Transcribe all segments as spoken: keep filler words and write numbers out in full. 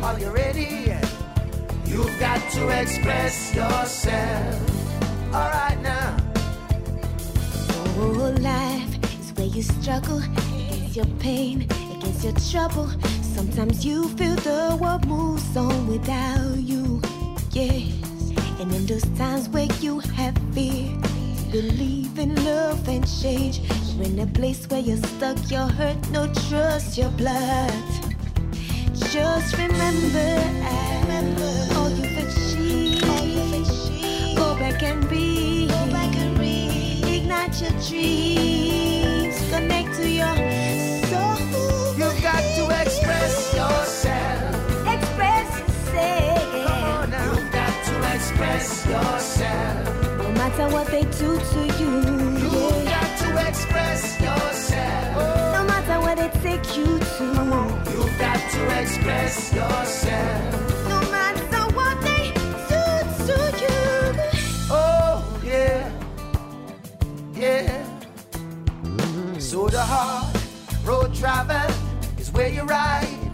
Are you ready? You've got to express yourself. All right now. Oh, life is where you struggle against your pain, against your trouble. Sometimes you feel the world moves on without you. Yes, and in those times where you have fear, believe in love and change. You're in a place where you're stuck, you're hurt, no trust, your blood. Just remember, I remember all you've achieved. All you've achieved. Go back and read. Go back and read. Ignite your dreams. Connect to your soul. You've got to express yourself. Express yourself. Come on now. You've got to express yourself. No matter what they do to you. You've yeah. got to express yourself. No matter where they take you to. You've got to express yourself. No matter what they do to you. Oh, yeah. Yeah. So the hard road travel is where you ride.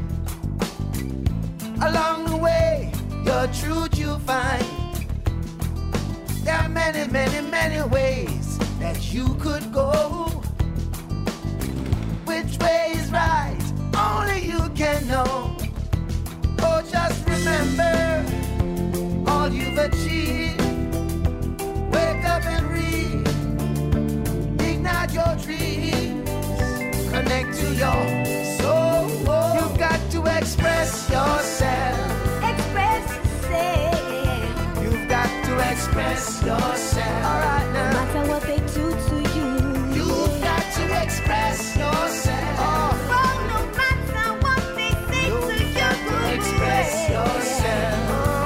Along the way, your truth you find. There are many, many, many ways that you could go. Which way is right? Only you can know. Oh, just remember all you've achieved. Wake up and read. Ignite your dreams. Connect to your soul. You've got to express yourself. Express yourself. You've got to express yourself. All right now. No matter what they do to you. You've got to express yourself. Oh, no matter what they say to you. Express yourself. Oh,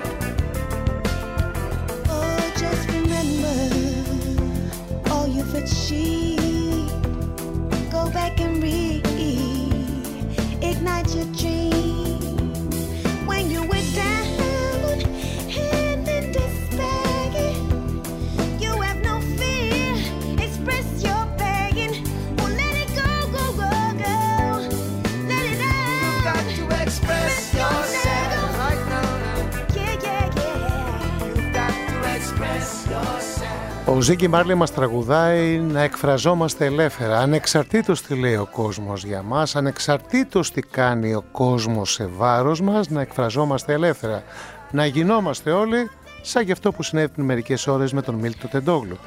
yeah. Oh, just remember all you've achieved. Go back and read. Ignite your dream. When you were down and in despair, you have no fear. Express your begging. Oh, let it go, go, go, go. Let it out. You've got to express yourself right now. Yeah, yeah, yeah. You've got to express yourself. Ο Ζίγκι Μάρλι μας τραγουδάει να εκφραζόμαστε ελεύθερα, ανεξαρτήτως τι λέει ο κόσμος για μας, ανεξαρτήτως τι κάνει ο κόσμος σε βάρος μας, να εκφραζόμαστε ελεύθερα, να γινόμαστε όλοι σαν και αυτό που συνέβη πριν μερικές ώρες με τον Μίλτο Τεντόγλου.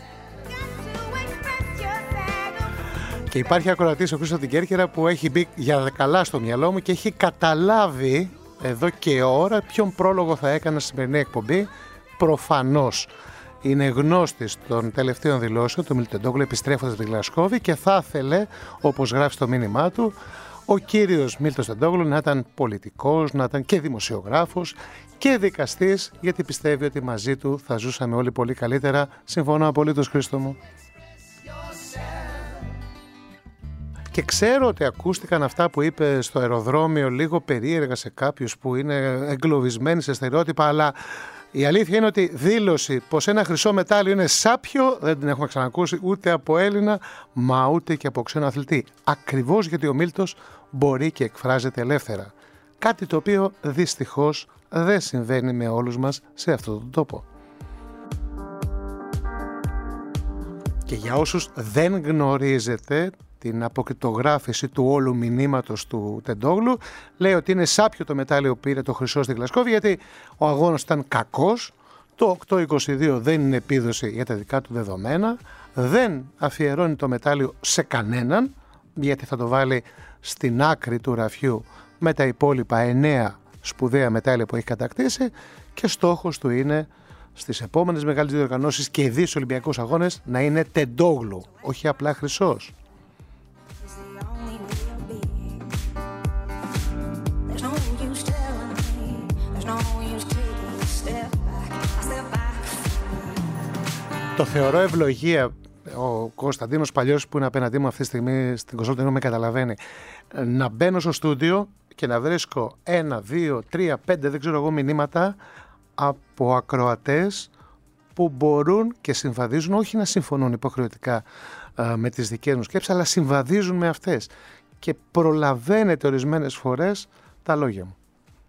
Και υπάρχει ακροατής ο Χρήστος την Κέρκυρα που έχει μπει για καλά στο μυαλό μου και έχει καταλάβει εδώ και ώρα ποιον πρόλογο θα έκανα στη σημερινή εκπομπή. Προφανώς είναι γνώστης των τελευταίων δηλώσεων του Μίλτο Τεντόγλου επιστρέφοντας στη Γλασκόβη και θα ήθελε, όπως γράφει στο μήνυμά του, ο κύριος Μίλτος Τεντόγλου να ήταν πολιτικός, να ήταν και δημοσιογράφος και δικαστής, γιατί πιστεύει ότι μαζί του θα ζούσαμε όλοι πολύ καλύτερα. Συμφωνώ απολύτως, Χρήστο μου. Και ξέρω ότι ακούστηκαν αυτά που είπε στο αεροδρόμιο λίγο περίεργα σε κάποιους που είναι εγκλωβισμένοι σε στερεότυπα, αλλά η αλήθεια είναι ότι δήλωση πως ένα χρυσό μετάλλιο είναι σάπιο δεν την έχουμε ξανακούσει ούτε από Έλληνα, μα ούτε και από ξένο αθλητή. Ακριβώς γιατί ο Μίλτος μπορεί και εκφράζεται ελεύθερα. Κάτι το οποίο δυστυχώς δεν συμβαίνει με όλους μας σε αυτόν τον τόπο. Και για όσους δεν γνωρίζετε την αποκρυπτογράφηση του όλου μηνύματος του Τεντόγλου, λέει ότι είναι σάπιο το μετάλλιο που πήρε το χρυσό στη Γλασκόβη, γιατί ο αγώνας ήταν κακός, το οκτώ είκοσι δύο δεν είναι επίδοση για τα δικά του δεδομένα, δεν αφιερώνει το μετάλλιο σε κανέναν, γιατί θα το βάλει στην άκρη του ραφιού με τα υπόλοιπα εννέα σπουδαία μετάλλια που έχει κατακτήσει και στόχος του είναι στις επόμενες μεγάλες διοργανώσεις και ιδίως στους Ολυμπιακούς Αγώνες να είναι Τεντόγλου, όχι απλά χρυσός. Το θεωρώ ευλογία. Ο Κωνσταντίνος Παλιός που είναι απέναντί μου αυτή τη στιγμή στην Κοσμοτέ με καταλαβαίνει. Να μπαίνω στο στούντιο και να βρίσκω ένα, δύο, τρία, πέντε δεν ξέρω εγώ μηνύματα από ακροατές που μπορούν και συμβαδίζουν, όχι να συμφωνούν υποχρεωτικά α, με τις δικές μου σκέψεις, αλλά συμβαδίζουν με αυτές. Και προλαβαίνετε ορισμένες φορές τα λόγια μου.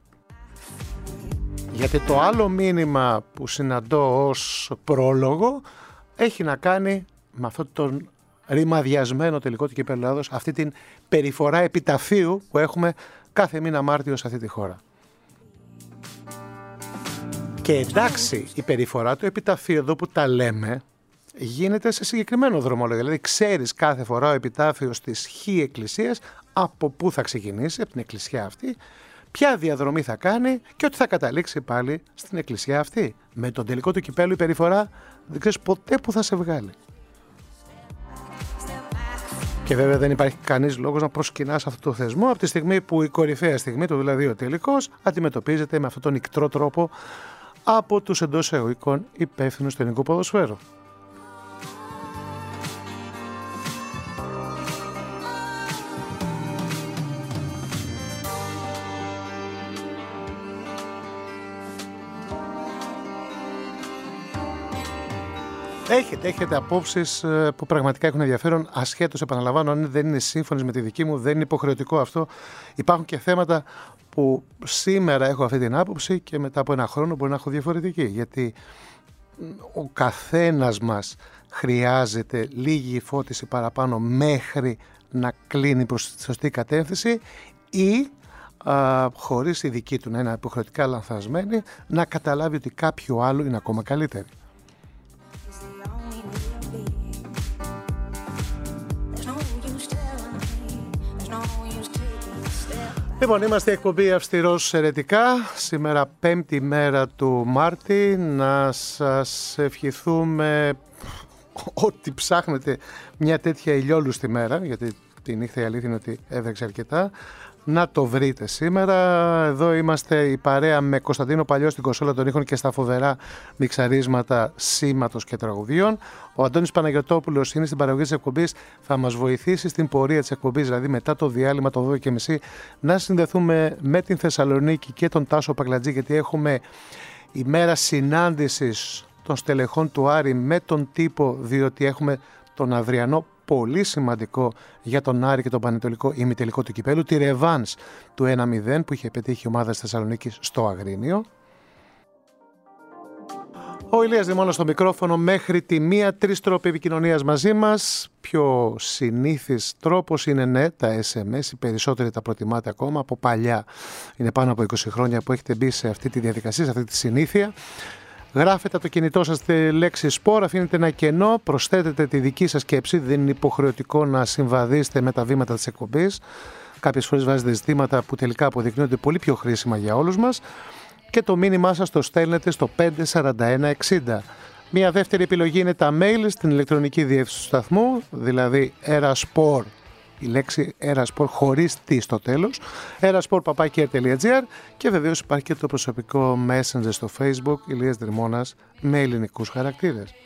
Γιατί το άλλο μήνυμα που συναντώ ως πρόλογο έχει να κάνει με αυτόν τον ρημαδιασμένο τελικό του Κυπέλλου Ελλάδος, αυτή την περιφορά επιταφείου που έχουμε κάθε μήνα Μάρτιο σε αυτή τη χώρα. Και εντάξει, η περιφορά του επιταφείου εδώ που τα λέμε γίνεται σε συγκεκριμένο δρομολόγιο. Δηλαδή ξέρεις κάθε φορά ο επιτάφιος της χ εκκλησίας από πού θα ξεκινήσει, από την εκκλησιά αυτή, ποια διαδρομή θα κάνει και ότι θα καταλήξει πάλι στην εκκλησιά αυτή. Με τον τελικό του κυπέλλου η περιφορά δεν ξέρεις ποτέ που θα σε βγάλει. Και βέβαια δεν υπάρχει κανείς λόγος να προσκυνάς αυτό το θεσμό από τη στιγμή που η κορυφαία στιγμή του, δηλαδή ο τελικός, αντιμετωπίζεται με αυτόν τον ικτρό τρόπο από τους εντός εισαγωγικών υπεύθυνους του ελληνικού ποδοσφαίρου. Έχετε, έχετε απόψεις που πραγματικά έχουν ενδιαφέρον, ασχέτως, επαναλαμβάνω, αν δεν είναι σύμφωνες με τη δική μου, δεν είναι υποχρεωτικό αυτό. Υπάρχουν και θέματα που σήμερα έχω αυτή την άποψη και μετά από ένα χρόνο μπορεί να έχω διαφορετική. Γιατί ο καθένας μας χρειάζεται λίγη φώτιση παραπάνω μέχρι να κλείνει προς τη σωστή κατεύθυνση ή α, χωρίς η δική του να είναι υποχρεωτικά λανθασμένη να καταλάβει ότι κάποιο άλλο είναι ακόμα καλύτερη. Λοιπόν, είμαστε εκπομπή Αυστηρός Αιρετικά, σήμερα πέμπτη μέρα του Μάρτη. Να σας ευχηθούμε ό,τι ψάχνετε μια τέτοια ηλιόλουστη μέρα, γιατί τη νύχτα η αλήθεια είναι ότι έβρεξε αρκετά. Να το βρείτε σήμερα. Εδώ είμαστε η παρέα με Κωνσταντίνο Παλιό στην κονσόλα των ήχων και στα φοβερά μιξαρίσματα σήματος και τραγουδιών. Ο Αντώνης Παναγιωτόπουλος είναι στην παραγωγή της εκπομπής. Θα μας βοηθήσει στην πορεία της εκπομπής, δηλαδή μετά το διάλειμμα το δώδεκα και μισή, να συνδεθούμε με την Θεσσαλονίκη και τον Τάσο Παγκλατζή, γιατί έχουμε ημέρα συνάντησης των στελεχών του Άρη με τον τύπο, διότι έχουμε τον αυριανό πολύ σημαντικό για τον Άρη και τον Πανετολικό ημιτελικό του κυπέλου, τη ρεβάνς του ένα μηδέν που είχε πετύχει η ομάδα της Θεσσαλονίκης στο Αγρίνιο. Ο Ηλίας Δημώνας στο μικρόφωνο μέχρι τη μία, τρεις τρόποι επικοινωνίας μαζί μας. Πιο συνήθις τρόπος είναι ναι, τα ες εμ ες, οι περισσότεροι τα προτιμάτε ακόμα, από παλιά είναι πάνω από είκοσι χρόνια που έχετε μπει σε αυτή τη διαδικασία, σε αυτή τη συνήθεια. Γράφετε από το κινητό σας τη λέξη σπορ, αφήνετε ένα κενό, προσθέτετε τη δική σας σκέψη, δεν είναι υποχρεωτικό να συμβαδίσετε με τα βήματα της εκπομπής. Κάποιες φορές βάζετε ζητήματα που τελικά αποδεικνύονται πολύ πιο χρήσιμα για όλους μας και το μήνυμά σας το στέλνετε στο πέντε σαράντα ένα εξήντα. Μια δεύτερη επιλογή είναι τα mail στην ηλεκτρονική διεύθυνση του σταθμού, δηλαδή eraspor, η λέξη eraspor χωρίς τι στο τέλος, eraspor παπάκι αρ τελεία τζι άρ, και βεβαίως υπάρχει και το προσωπικό messenger στο Facebook, Ηλίας Δρυμώνας, με ελληνικούς χαρακτήρες.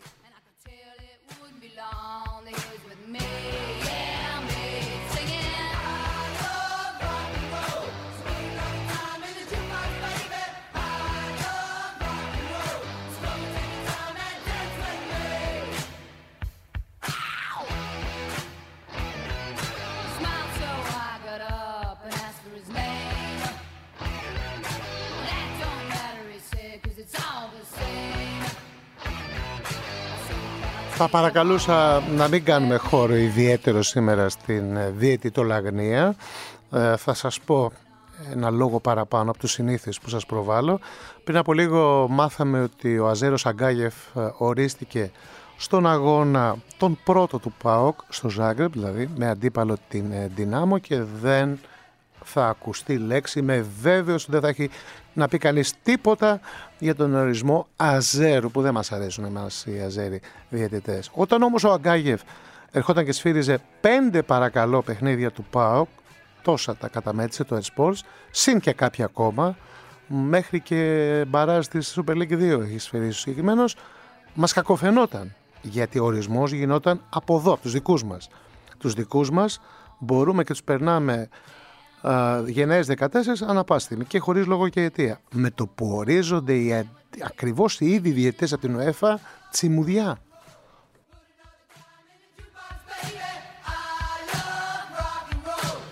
Θα παρακαλούσα να μην κάνουμε χώρο ιδιαίτερο σήμερα στην διαιτητολαγνία. Ε, θα σας πω ένα λόγο παραπάνω από τους συνήθεις που σας προβάλλω. Πριν από λίγο μάθαμε ότι ο Αζέρος Αγκάγεφ ορίστηκε στον αγώνα τον πρώτο του ΠΑΟΚ στο Ζάγκρεπ, δηλαδή με αντίπαλο την Δυνάμο, και δεν θα ακουστεί λέξη, με βέβαιος ότι δεν θα έχει να πει κανείς τίποτα για τον ορισμό Αζέρου, που δεν μας αρέσουν εμάς οι Αζέροι διαιτητές. Όταν όμως ο Αγκάγεφ ερχόταν και σφύριζε πέντε παρακαλώ παιχνίδια του ΠΑΟΚ, τόσα τα καταμέτρησε το Esports, συν και κάποια ακόμα, μέχρι και μπαράζ της Super League δύο έχει σφυρίσει συγκεκριμένος, μας κακοφαινόταν, γιατί ο ορισμός γινόταν από εδώ, από τους δικούς μας. Τους δικούς μας μπορούμε και τους περνάμε Uh, γενναίες δεκατέσσερα ανά πάση στιγμή και χωρίς λόγο και αιτία. Με το που ορίζονται οι, ακριβώς οι ίδιοι διαιτητές από την UEFA, τσιμουδιά.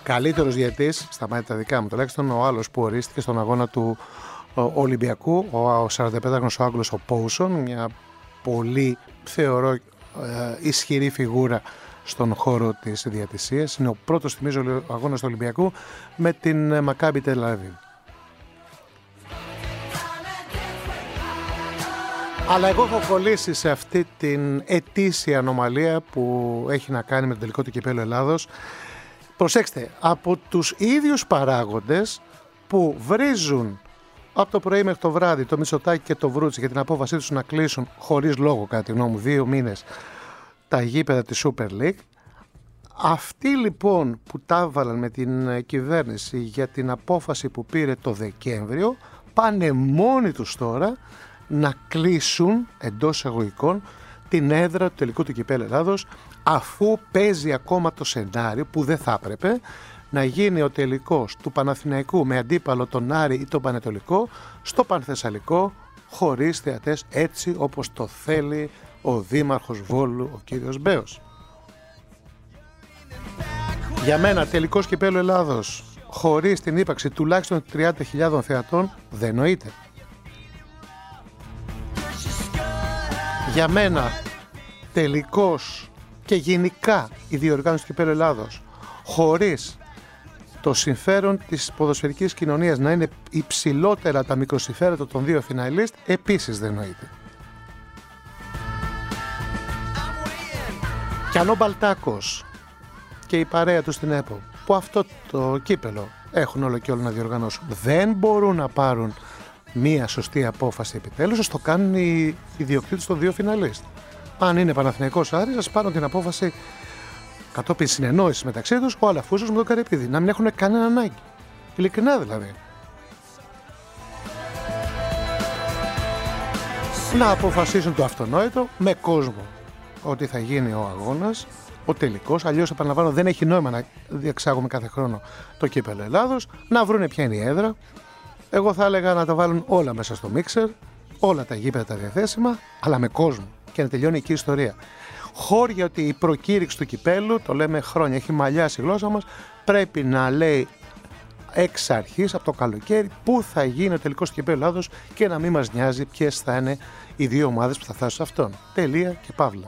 καλύτερος διαιτής, στα μάτια τα δικά μου τουλάχιστον, ο άλλος που ορίστηκε στον αγώνα του Ολυμπιακού, ο σαρανταπεντάχρονος ο Άγγλος ο Πόουσον, μια πολύ θεωρώ ε, ισχυρή φιγούρα στον χώρο της διαιτησίας. Είναι ο πρώτος, θυμίζω, αγώνας του Ολυμπιακού με την Μακάμπι Τελ Αβίβ. Αλλά εγώ έχω κολλήσει σε αυτή την ετήσια ανομαλία που έχει να κάνει με το τελικό του κυπέλλου Ελλάδος. Προσέξτε, από τους ίδιους παράγοντες που βρίζουν από το πρωί μέχρι το βράδυ το Μητσοτάκη και το Βρούτσι για την απόφασή τους να κλείσουν χωρίς λόγο, κατά τη γνώμη μου, δύο μήνες τα γήπεδα της Super League. Αυτοί λοιπόν που τα έβαλαν με την κυβέρνηση για την απόφαση που πήρε το Δεκέμβριο, πάνε μόνοι τους τώρα να κλείσουν εντός εισαγωγικών την έδρα του τελικού του κυπέλλου Ελλάδος, αφού παίζει ακόμα το σενάριο που δεν θα έπρεπε να γίνει ο τελικός του Παναθηναϊκού με αντίπαλο τον Άρη ή τον Πανετολικό στο Πανθεσσαλικό χωρίς θεατές, έτσι όπως το θέλει ο Δήμαρχος Βόλου, ο κύριος Μπέος. Για μένα τελικός κυπέλλου Ελλάδος χωρίς την ύπαρξη τουλάχιστον τριάντα χιλιάδων θεατών δεν νοείται. Για μένα τελικός και γενικά η διοργάνωση του κυπέλλου Ελλάδος χωρίς το συμφέρον της ποδοσφαιρικής κοινωνίας να είναι υψηλότερα τα μικροσυμφέροντα των δύο φιναλίστ επίσης δεν νοείται. Κι αν ο Μπαλτάκος και η παρέα του στην ΕΠΟ που αυτό το κύπελλο έχουν όλο και όλο να διοργανώσουν δεν μπορούν να πάρουν μία σωστή απόφαση επιτέλους, ας το κάνουν οι ιδιοκτήτες των δύο φιναλίστ. Αν είναι Παναθηναϊκός Άρης, ας πάρουν την απόφαση κατόπιν συνεννόησης μεταξύ τους ο Αλαφούζος με τον Καρυπίδη. Να μην έχουν κανένα ανάγκη. Ειλικρινά δηλαδή. Να αποφασίσουν το αυτονόητο με κόσμο ότι θα γίνει ο αγώνας, ο τελικός. Αλλιώς, επαναλαμβάνω, δεν έχει νόημα να διεξάγουμε κάθε χρόνο το κύπελλο Ελλάδος. Να βρούνε ποια είναι η έδρα. Εγώ θα έλεγα να τα βάλουν όλα μέσα στο μίξερ, όλα τα γήπεδα τα διαθέσιμα, αλλά με κόσμο και να τελειώνει εκεί η ιστορία. Χώρια ότι η προκήρυξη του κυπέλλου, το λέμε χρόνια, έχει μαλλιάσει η γλώσσα μας, πρέπει να λέει εξ αρχής από το καλοκαίρι πού θα γίνει ο τελικός του κυπέλλου Ελλάδος και να μην μας νοιάζει ποιες θα είναι οι δύο ομάδες που θα φτάσουν σε αυτόν. Τελεία και παύλα.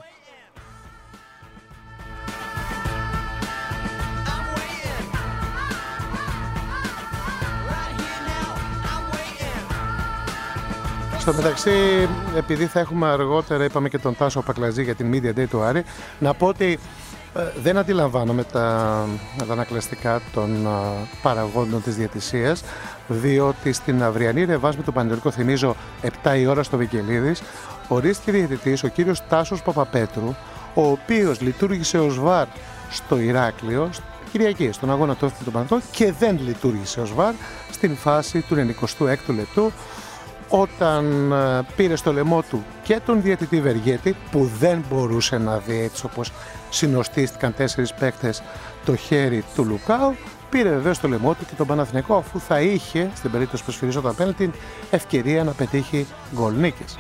Στο μεταξύ, επειδή θα έχουμε αργότερα, είπαμε και τον Τάσο Πακλαζή για την Media Day του Άρη, να πω ότι ε, δεν αντιλαμβάνομαι τα, τα ανακλαστικά των ε, παραγόντων της διαιτησίας, διότι στην αυριανή ρεβάζ με τον Πανετολικό, θυμίζω επτά η ώρα στο Βικελίδης, ορίστηκε διαιτητής ο κύριος Τάσος Παπαπέτρου, ο οποίος λειτουργήσε ως βαρ στο Ηράκλειο, Κυριακή, στον αγώνα του τον Πανετολικό, και δεν λειτουργήσε ως βαρ στην φάση του ενενηκοστού έκτου λεπτού, όταν πήρε στο λαιμό του και τον διαιτητή Βεργέτη, που δεν μπορούσε να δει έτσι όπως συνοστίστηκαν τέσσερις παίκτες το χέρι του Λουκάου, πήρε βεβαίως στο λαιμό του και τον Παναθηναϊκό, αφού θα είχε, στην περίπτωση που σφυριζόταν απέναντι, την ευκαιρία να πετύχει γκολ νίκης.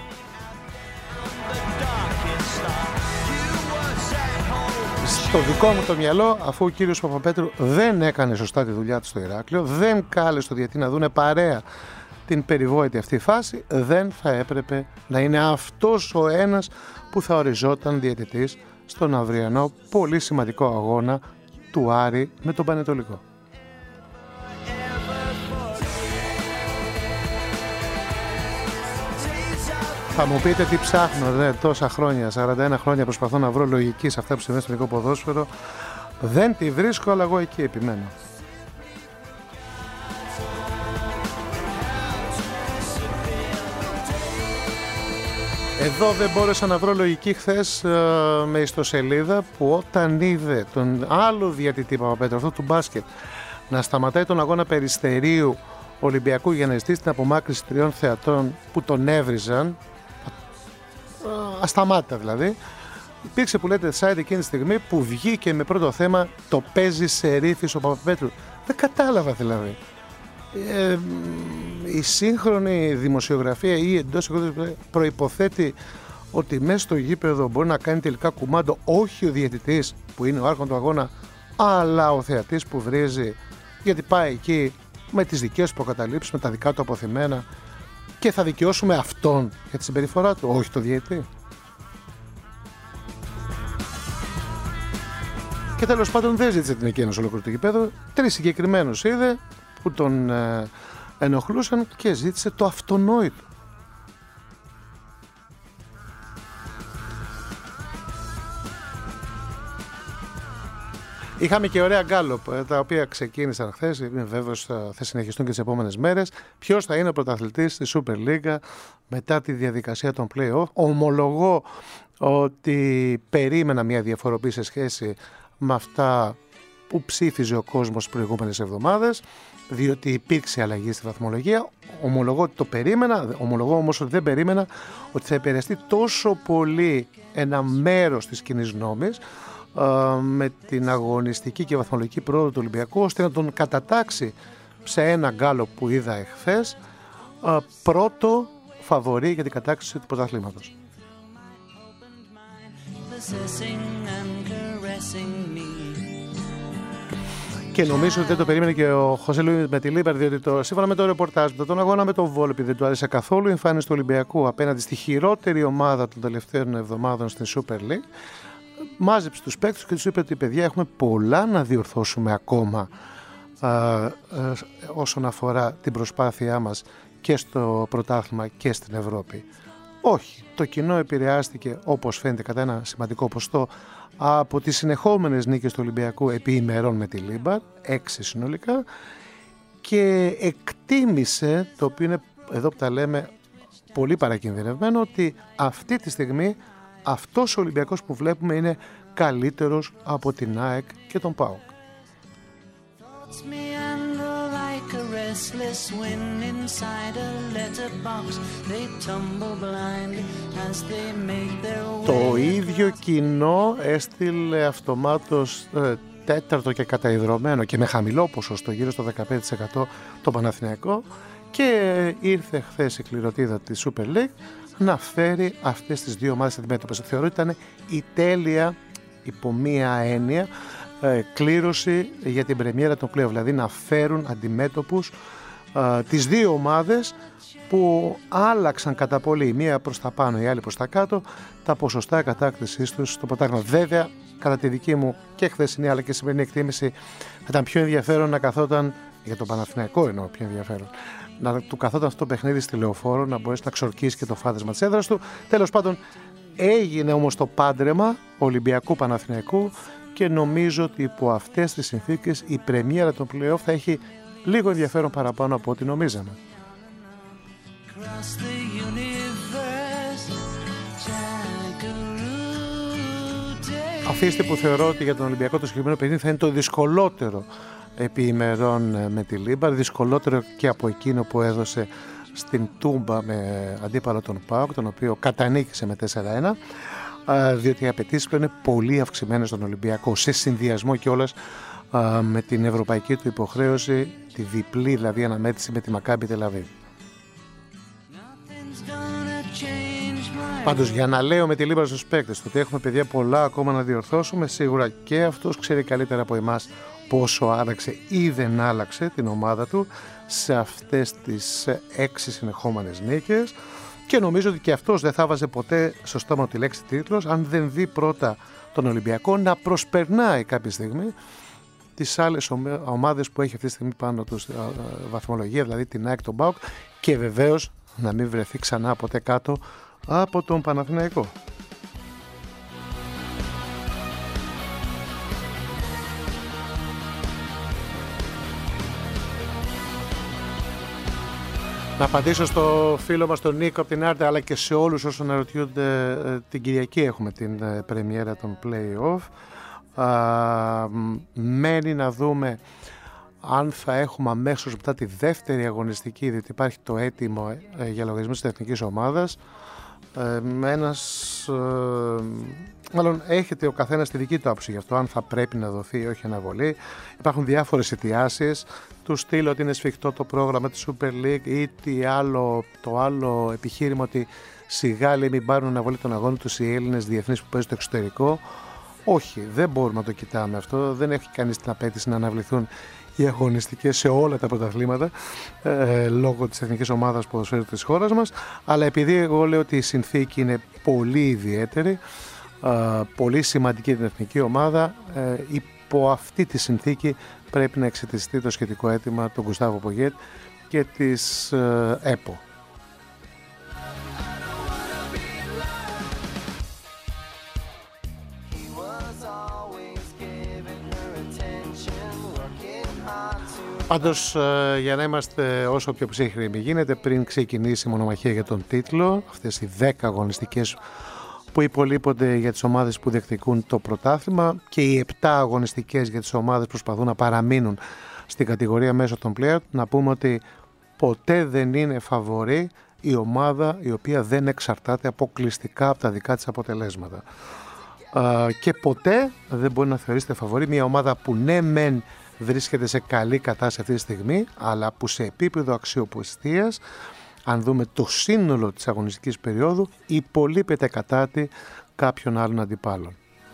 Στο δικό μου το μυαλό, αφού ο κύριος Παπαπέτρου δεν έκανε σωστά τη δουλειά του στο Ηράκλειο, δεν κάλεσε το διαιτητή να δούνε παρέα την περιβόητη αυτή φάση, δεν θα έπρεπε να είναι αυτός ο ένας που θα οριζόταν διαιτητής στον αυριανό πολύ σημαντικό αγώνα του Άρη με τον Πανετολικό. Θα μου πείτε τι ψάχνω, δε, τόσα χρόνια, σαράντα ένα χρόνια προσπαθώ να βρω λογική σε αυτά που συμβαίνει στο ελληνικό ποδόσφαιρο. Δεν τη βρίσκω, αλλά εγώ εκεί επιμένω. Εδώ δεν μπόρεσα να βρω λογική χθες ε, με ιστοσελίδα που όταν είδε τον άλλο διαιτητή Παπαπέτρου, αυτό του μπάσκετ, να σταματάει τον αγώνα Περιστερίου Ολυμπιακού για να ζητήσει την απομάκρυνση τριών θεατών που τον έβριζαν, ασταμάτητα δηλαδή, υπήρξε που λέτε site εκείνη τη στιγμή που βγήκε με πρώτο θέμα το παίζει σε ρίφης ο Παπαπέτρου. Δεν κατάλαβα δηλαδή. Ε, η σύγχρονη δημοσιογραφία ή εντός προϋποθέτει ότι μέσα στο γήπεδο μπορεί να κάνει τελικά κουμάντο όχι ο διαιτητής που είναι ο άρχον του αγώνα, αλλά ο θεατής που βρίζει γιατί πάει εκεί με τις δικές του προκαταλήψεις, με τα δικά του αποθυμένα και θα δικαιώσουμε αυτόν για τη συμπεριφορά του, όχι το διαιτητή. Και τέλος πάντων δεν ζήτησε την εκκίνηση ολόκληρου του γηπέδου. Τρεις συγκεκριμένους είδε που τον ε, ενοχλούσαν και ζήτησε το αυτονόητο. Είχαμε και ωραία γκάλοπ, τα οποία ξεκίνησαν χθες, είμαι βέβαιος θα συνεχιστούν και τις επόμενες μέρες. Ποιος θα είναι ο πρωταθλητής στη Super League μετά τη διαδικασία των play-off. Ομολογώ ότι περίμενα μια διαφοροποίηση σε σχέση με αυτά που ψήφιζε ο κόσμος τις προηγούμενες εβδομάδες, διότι υπήρξε αλλαγή στη βαθμολογία. Ομολογώ ότι το περίμενα, ομολογώ όμως ότι δεν περίμενα ότι θα επηρεαστεί τόσο πολύ ένα μέρος της κοινής γνώμης με την αγωνιστική και βαθμολογική πρόοδο του Ολυμπιακού, ώστε να τον κατατάξει σε ένα γκάλο που είδα εχθές πρώτο φαβορί για την κατάκτηση του πρωταθλήματος. Και νομίζω ότι δεν το περίμενε και ο Χωσέ Λουίς με τη Λίμπερ, διότι το, σύμφωνα με το ρεπορτάζ του, τον αγώνα με τον Βόλο, επειδή δεν του άρεσε καθόλου η εμφάνιση του Ολυμπιακού απέναντι στη χειρότερη ομάδα των τελευταίων εβδομάδων στην Super League, μάζεψε τους παίκτες και τους είπε ότι παιδιά έχουμε πολλά να διορθώσουμε ακόμα α, α, όσον αφορά την προσπάθειά μας και στο πρωτάθλημα και στην Ευρώπη. Όχι, το κοινό επηρεάστηκε όπως φαίνεται κατά ένα σημαντικό ποσοστό από τις συνεχόμενες νίκες του Ολυμπιακού επί ημερών με τη Λίμπαρ, έξι συνολικά, και εκτίμησε, το οποίο είναι εδώ που τα λέμε πολύ παρακινδυνευμένο, ότι αυτή τη στιγμή αυτός ο Ολυμπιακός που βλέπουμε είναι καλύτερος από την ΑΕΚ και τον ΠΑΟΚ. Το ίδιο κοινό έστειλε αυτομάτως ε, τέταρτο και καταϊδρωμένο και με χαμηλό ποσοστό, γύρω στο δεκαπέντε τοις εκατό, το Παναθηναϊκό, και ήρθε χθες η κληροτίδα της Super League να φέρει αυτές τις δύο ομάδες αντιμέτωπες. Θεωρώ ότι ήταν η τέλεια, υπό μία έννοια, ε, κλήρωση για την πρεμιέρα των πλέον, δηλαδή να φέρουν αντιμέτωπους ε, τις δύο ομάδες που άλλαξαν κατά πολύ, η μία προς τα πάνω, η άλλη προς τα κάτω, τα ποσοστά κατάκτησής τους στο πρωτάθλημα. Βέβαια, κατά τη δική μου και χθεσινή αλλά και σημερινή εκτίμηση, θα ήταν πιο ενδιαφέρον να καθόταν, για τον Παναθηναϊκό εννοώ πιο ενδιαφέρον, να του καθόταν αυτό το παιχνίδι στη Λεωφόρο, να μπορέσει να ξορκίσει και το φάντασμα της έδρας του. Τέλος πάντων, έγινε όμως το πάντρεμα Ολυμπιακού Παναθηναϊκού και νομίζω ότι υπό αυτές τις συνθήκες η πρεμιέρα των play-off θα έχει λίγο ενδιαφέρον παραπάνω από ό,τι νομίζαμε. Αφήστε που θεωρώ ότι για τον Ολυμπιακό το συγκεκριμένο παιχνίδι θα είναι το δυσκολότερο επί ημερών με τη Λίμπαρ, δυσκολότερο και από εκείνο που έδωσε στην Τούμπα με αντίπαλο τον ΠΑΟΚ, τον οποίο κατανίκησε με τέσσερα ένα, διότι οι απαιτήσεις πλέον είναι πολύ αυξημένες στον Ολυμπιακό, σε συνδυασμό κιόλας με την ευρωπαϊκή του υποχρέωση, τη διπλή δηλαδή αναμέτρηση με τη Μακάμπι Τελ-Αβίβ. Πάντως, για να λέω με τη Λίμπαρ στους παίκτες ότι έχουμε παιδιά πολλά ακόμα να διορθώσουμε, σίγουρα και αυτός ξέρει καλύτερα από εμάς πόσο άλλαξε ή δεν άλλαξε την ομάδα του σε αυτές τις έξι συνεχόμενες νίκες, και νομίζω ότι και αυτός δεν θα βάζε ποτέ στο στόμα του τη λέξη τίτλος αν δεν δει πρώτα τον Ολυμπιακό να προσπερνάει κάποια στιγμή τις άλλες ομάδες που έχει αυτή τη στιγμή πάνω του βαθμολογία, δηλαδή την ΑΕΚ, τον ΠΑΟΚ, και βεβαίως να μην βρεθεί ξανά ποτέ κάτω από τον Παναθηναϊκό. Να απαντήσω στο φίλο μας τον Νίκο από την Άρτα, αλλά και σε όλους όσους αναρωτιούνται. Την Κυριακή έχουμε την πρεμιέρα των play-off. Α, μένει να δούμε αν θα έχουμε αμέσως μετά τη δεύτερη αγωνιστική, διότι υπάρχει το έτοιμο για λογαριασμό της εθνικής ομάδας. Ε, ένας, ε, μάλλον έχετε ο καθένας τη δική του άποψη γι' αυτό, αν θα πρέπει να δοθεί ή όχι αναβολή. Υπάρχουν διάφορες αιτιάσεις, του στείλω ότι είναι σφιχτό το πρόγραμμα της Super League ή τι άλλο, το άλλο επιχείρημα ότι σιγά λέει μην πάρουν αναβολή των αγώνων τους οι Έλληνες διεθνείς που παίζουν στο εξωτερικό. Όχι, δεν μπορούμε να το κοιτάμε αυτό. Δεν έχει κανείς την απέτηση να αναβληθούν οι αγωνιστικές σε όλα τα πρωταθλήματα ε, λόγω της εθνικής ομάδας ποδοσφαίρου της χώρας μας. Αλλά επειδή εγώ λέω ότι η συνθήκη είναι πολύ ιδιαίτερη, ε, πολύ σημαντική την εθνική ομάδα, ε, υπό αυτή τη συνθήκη πρέπει να εξετιστεί το σχετικό αίτημα του Γκουστάβο Πογιέτ και της ε, ΕΠΟ. Πάντως, για να είμαστε όσο πιο ψύχρεμοι γίνεται, πριν ξεκινήσει η μονομαχία για τον τίτλο, αυτές οι δέκα αγωνιστικές που υπολείπονται για τις ομάδες που διεκδικούν το πρωτάθλημα και οι επτά αγωνιστικές για τις ομάδες που προσπαθούν να παραμείνουν στην κατηγορία μέσω των play-out, να πούμε ότι ποτέ δεν είναι φαβορί η ομάδα η οποία δεν εξαρτάται αποκλειστικά από τα δικά της αποτελέσματα. Και ποτέ δεν μπορεί να θεωρήσετε φαβορί μια ομάδα που ναι μεν βρίσκεται σε καλή κατάσταση αυτή τη στιγμή, αλλά που σε επίπεδο αξιοπιστίας, αν δούμε το σύνολο της αγωνιστικής περίοδου, υπολείπεται κατά τη κάποιων άλλων αντιπάλων.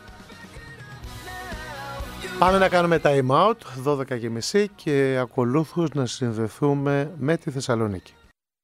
Πάμε να κάνουμε time out, δώδεκα και μισή, και ακολούθως να συνδεθούμε με τη Θεσσαλονίκη.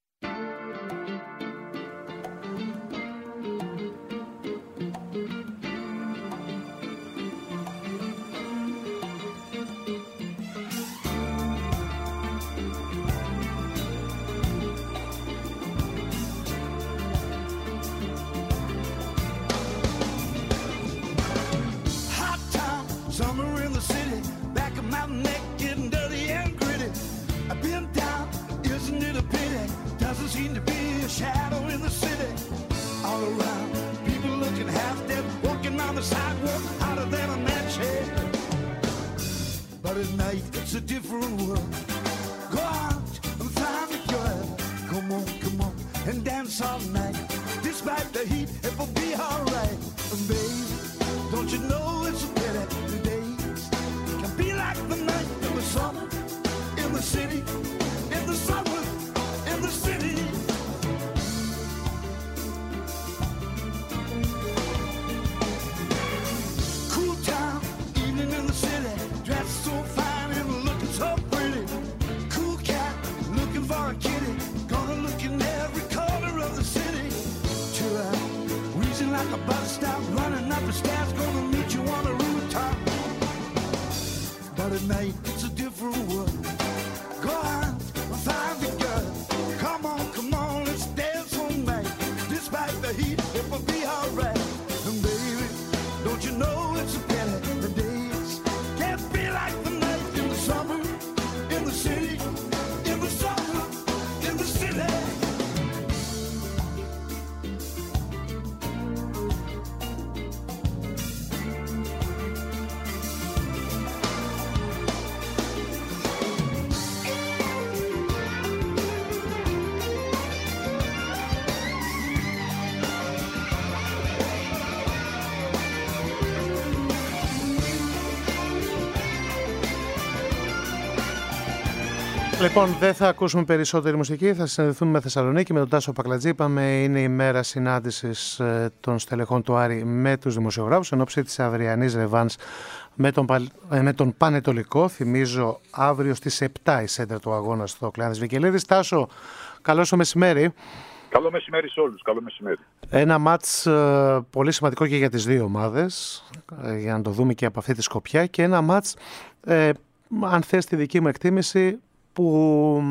Λοιπόν, δεν θα ακούσουμε περισσότερη μουσική, θα συνδεθούμε με Θεσσαλονίκη, με τον Τάσο Πακλατζή. Είπαμε, είναι η μέρα συνάντησης των στελεχών του Άρη με τους δημοσιογράφους, εν ώψη της αυριανής ρεβάνς με τον, με τον Πανετολικό. Θυμίζω, αύριο στις επτά η σέντρα του αγώνα στο Κλεάνθης Βικελίδης. Τάσο, καλό σου μεσημέρι. Καλό μεσημέρι σε όλους, καλό μεσημέρι. Ένα μάτς ε, πολύ σημαντικό και για τις δύο ομάδες, ε, για να το δούμε και από αυτή τη σκοπιά, και ένα μάτς, ε, αν θες τη δική μου εκτίμηση, που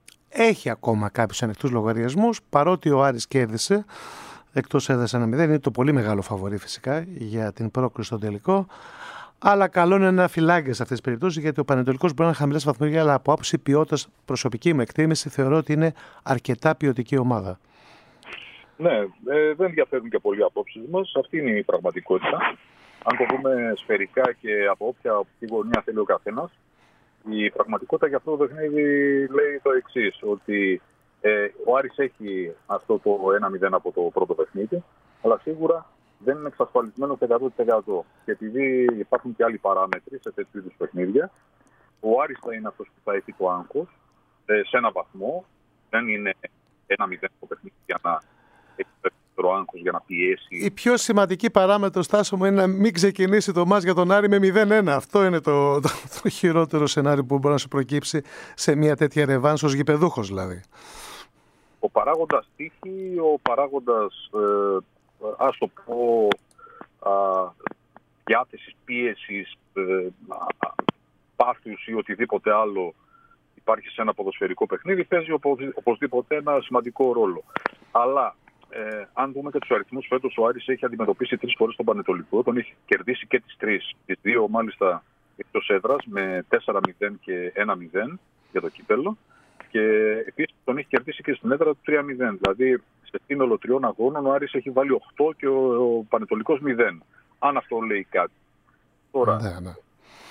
έχει ακόμα κάποιους ανοιχτούς λογαριασμούς, παρότι ο Άρης κέρδισε εκτός έδρας ένα μηδέν, είναι το πολύ μεγάλο φαβορί φυσικά για την πρόκριση στον τελικό, αλλά καλό είναι να φυλάγγες σε αυτές τις περιπτώσεις, γιατί ο Πανετολικός μπορεί να είναι χαμηλές βαθμολογίες, αλλά από άποψη ποιότητας, προσωπική μου εκτίμηση, θεωρώ ότι είναι αρκετά ποιοτική ομάδα. Ναι, ε, δεν διαφέρουν και πολλοί απόψεις μας, αυτή είναι η πραγματικότητα. Αν το δούμε σφαιρικά και από όποια γωνία θέλει ο καθένας, η πραγματικότητα για αυτό το παιχνίδι λέει το εξής, ότι ε, ο Άρης έχει αυτό το ένα μηδέν από το πρώτο παιχνίδι, αλλά σίγουρα δεν είναι εξασφαλισμένο στο εκατό τοις εκατό. Και επειδή υπάρχουν και άλλοι παράμετροι σε τέτοιου είδους παιχνίδια, ο Άρης θα είναι αυτός που θα έχει το άγχος ε, σε έναν βαθμό. Δεν είναι ένα μηδέν το παιχνίδι για να έχει το περισσότερο άγχος για να πιέσει. Η πιο σημαντική παράμετρο, Τάσο μου, είναι να μην ξεκινήσει το μάτς για τον Άρη με μηδέν ένα. Αυτό είναι το, το, το χειρότερο σενάριο που μπορεί να σου προκύψει σε μια τέτοια ρεβάνς ως γηπεδούχος δηλαδή. Ο παράγοντας τύχη, ο παράγοντας, ε, ας το πω, α, διάθεσης, πίεσης, ε, πάθους ή οτιδήποτε άλλο υπάρχει σε ένα ποδοσφαιρικό παιχνίδι, παίζει οπωσδήποτε ένα σημαντικό ρόλο. Αλλά ε, αν δούμε και τους αριθμούς, φέτος ο Άρης έχει αντιμετωπίσει τρεις φορές τον Πανετολικό, τον έχει κερδίσει και τις τρεις. Τις δύο μάλιστα εκτός έδρας με τέσσερα μηδέν και ένα μηδέν για το κύπελλο. Και επίσης τον έχει κερδίσει και στην έδρα του τρία μηδέν. Δηλαδή σε σύνολο τριών αγώνων ο Άρης έχει βάλει οκτώ και ο, ο Πανετολικός μηδέν. Αν αυτό λέει κάτι. Τώρα, ναι, ναι.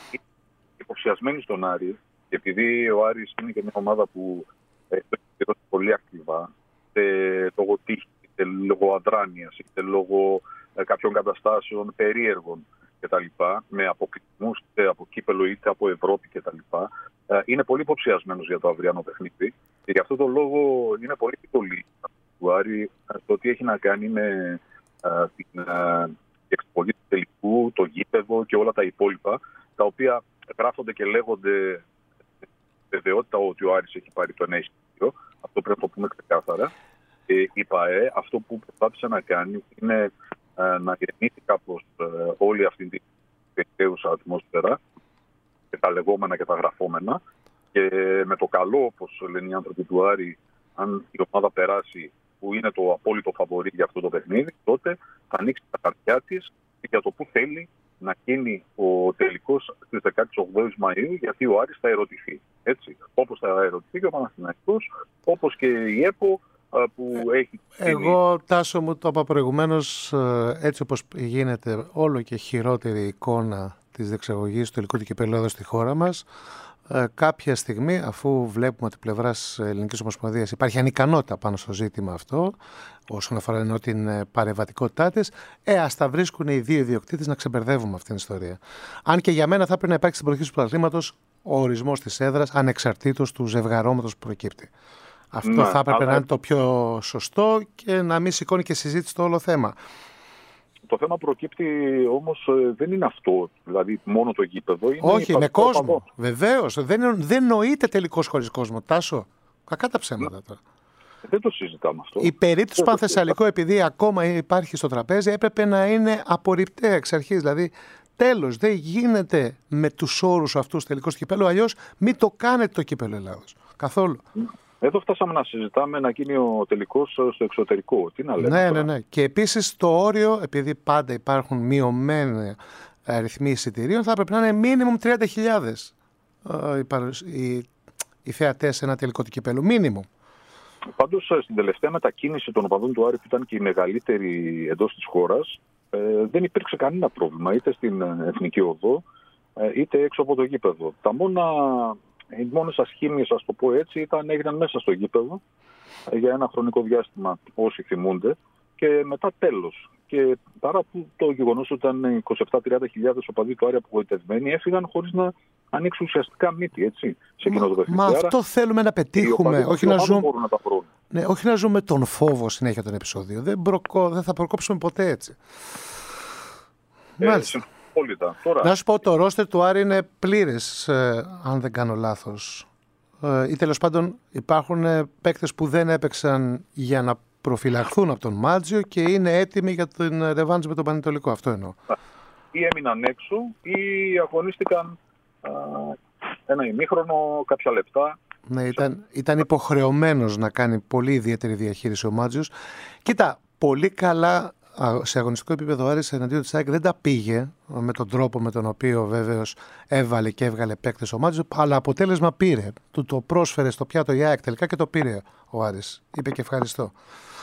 υποψιασμένοι στον Άρη, και επειδή ο Άρης είναι και μια ομάδα που έχει ε, πολύ ακτιβά, είτε λόγω τύχης, είτε λόγω αδράνειας, είτε λόγω ε, κάποιων καταστάσεων περίεργων κτλ., με αποκλεισμούς είτε από κύπελλο είτε από Ευρώπη κτλ., ε, είναι πολύ υποψιασμένος για το αυριανό παιχνίδι. Και γι' αυτό το λόγο είναι πολύ πολύ του Άρη το τι έχει να κάνει με ε, την ε, εξπολή του τελικού, το γήπεδο και όλα τα υπόλοιπα, τα οποία γράφονται και λέγονται βεβαιότητα ότι ο Άρης έχει πάρει το ένα εισιτήριο. Αυτό πρέπει να το πούμε ξεκάθαρα. Ε, η ΠΑΕ αυτό που προσπάθησε να κάνει είναι ε, να ηρεμήσει κάπως ε, όλη αυτή την περιπτέουσα ατμόσφαιρα και τα λεγόμενα και τα γραφόμενα, και με το καλό, όπως λένε οι άνθρωποι του Άρη, αν η ομάδα περάσει, που είναι το απόλυτο φαβορί για αυτό το παιχνίδι, τότε θα ανοίξει τα χαρτιά της για το που θέλει να γίνει ο τελικός στις δεκαέξι Μαΐου, γιατί ο Άρης θα ερωτηθεί. Έτσι, όπως θα ερωτηθεί και ο Παναθηναϊκός, όπως και η ΕΠΟ που ε, έχει... Εγώ, Τάσο μου, το είπα προηγουμένως, έτσι όπως γίνεται όλο και χειρότερη εικόνα της διεξαγωγής του τελικού του κυπέλλου εδώ στη χώρα μας, ε, κάποια στιγμή, αφού βλέπουμε ότι πλευράς Ελληνικής Ομοσπονδίας υπάρχει ανικανότητα πάνω στο ζήτημα αυτό, όσον αφορά ενώ την παρεμβατικότητά της, ε, ας τα βρίσκουν οι δύο ιδιοκτήτες να ξεμπερδεύουμε αυτήν την ιστορία. Αν και για μένα θα πρέπει να υπάρξει στην προχή του πρωταθλήματος ο ορισμός της έδρας ανεξαρτήτως του ζευγαρώματος που προκύπτει. Αυτό ναι, θα έπρεπε αλλά... να είναι το πιο σωστό και να μην σηκώνει και συζήτηση το όλο θέμα. Το θέμα προκύπτει όμως δεν είναι αυτό, δηλαδή μόνο το γήπεδο. Είναι όχι, με κόσμο. Βεβαίως. Δεν, δεν νοείται τελικός χωρίς κόσμο. Τάσο, κακά τα ψέματα ναι. τώρα. Δεν το συζητάμε αυτό. Η περίπτωση του Πανθεσσαλικού, επειδή ακόμα υπάρχει στο τραπέζι, έπρεπε να είναι απορριπταία εξ αρχής. Δηλαδή, τέλος, δεν γίνεται με τους όρους αυτούς τελικός κυπέλλου, αλλιώς μην το κάνετε το κύπελλο Ελλάδος. Καθόλου. Εδώ φτάσαμε να συζητάμε να γίνει ο τελικός στο εξωτερικό. Τι να λέμε ναι, τώρα. ναι, ναι. Και επίσης το όριο, επειδή πάντα υπάρχουν μειωμένοι αριθμοί εισιτηρίων, θα έπρεπε να είναι μίνιμουμ τριάντα χιλιάδες οι, οι, οι θεατές σε ένα τελικό του κυπέλλου. Μίνιμουμ. Πάντως στην τελευταία μετακίνηση των οπαδών του Άρη, που ήταν και η μεγαλύτερη εντός της χώρας, ε, δεν υπήρξε κανένα πρόβλημα, είτε στην Εθνική Οδό, ε, είτε έξω από το γήπεδο. Τα μόνα... Οι μόνες ασχήμιες, ας το πω έτσι, ήταν, έγιναν μέσα στο γήπεδο για ένα χρονικό διάστημα, όσοι θυμούνται, και μετά τέλος. Και παρά που το γεγονός ότι ήταν είκοσι επτά με τριάντα χιλιάδες οπαδοί του Άρη απογοητευμένοι, έφυγαν χωρίς να ανοίξουν ουσιαστικά μύτη, έτσι, σε εκείνο το παιχνίδι. Μα Άρα, αυτό θέλουμε να πετύχουμε. Όχι να, ζούμε... να, ναι, όχι να ζούμε τον φόβο συνέχεια των επεισόδιων. Δεν, προκο... Δεν θα προκόψουμε ποτέ έτσι. Ε, Μάλιστα. Τώρα. Να σου πω, το ρόστερ του Άρη είναι πλήρες, ε, αν δεν κάνω λάθος. Ε, ή τέλος πάντων υπάρχουν ε, παίκτες που δεν έπαιξαν για να προφυλαχθούν από τον Μάτζιο και είναι έτοιμοι για την ρεβάνς με τον Πανετολικό. Αυτό εννοώ. Ή έμειναν έξω ή αγωνίστηκαν α, ένα ημίχρονο, κάποια λεπτά. Ναι, ήταν, ήταν υποχρεωμένος να κάνει πολύ ιδιαίτερη διαχείριση ο Μάτζιος. Κοίτα, πολύ καλά... Σε αγωνιστικό επίπεδο ο Άρης εναντίον της ΑΕΚ δεν τα πήγε με τον τρόπο με τον οποίο βέβαιος έβαλε και έβγαλε παίκτες ο Μάτζιος, αλλά αποτέλεσμα πήρε. Του το πρόσφερε στο πιάτο η ΑΕΚ τελικά και το πήρε ο Άρης. Είπε και ευχαριστώ.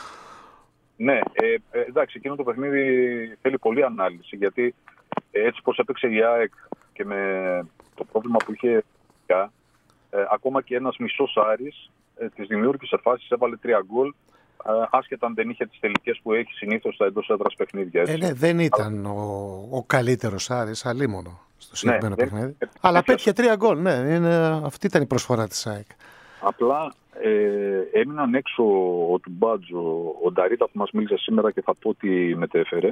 Ναι, ε, ε, εντάξει, εκείνο το παιχνίδι θέλει πολλή ανάλυση, γιατί ε, έτσι πως έπαιξε η ΑΕΚ και με το πρόβλημα που είχε ε, ακόμα και ένας μισός Άρης ε, τις δημιούργησε φάσεις, έβαλε τρία γκολ. Άσχετα αν δεν είχε τις τελικές που έχει συνήθως στα εντός έδρας παιχνίδια. Ε, ναι, δεν ήταν Αλλά... ο, ο καλύτερος Άρης, αλίμονο στο συγκεκριμένο ναι, παιχνίδι. Δεν... Αλλά πέτυχε τρία γκολ, ναι, είναι, αυτή ήταν η προσφορά της ΑΕΚ. Απλά ε, έμειναν έξω ο Τουμπάτζο, ο Νταρίντα που μας μίλησε σήμερα και θα πω ότι μετέφερε.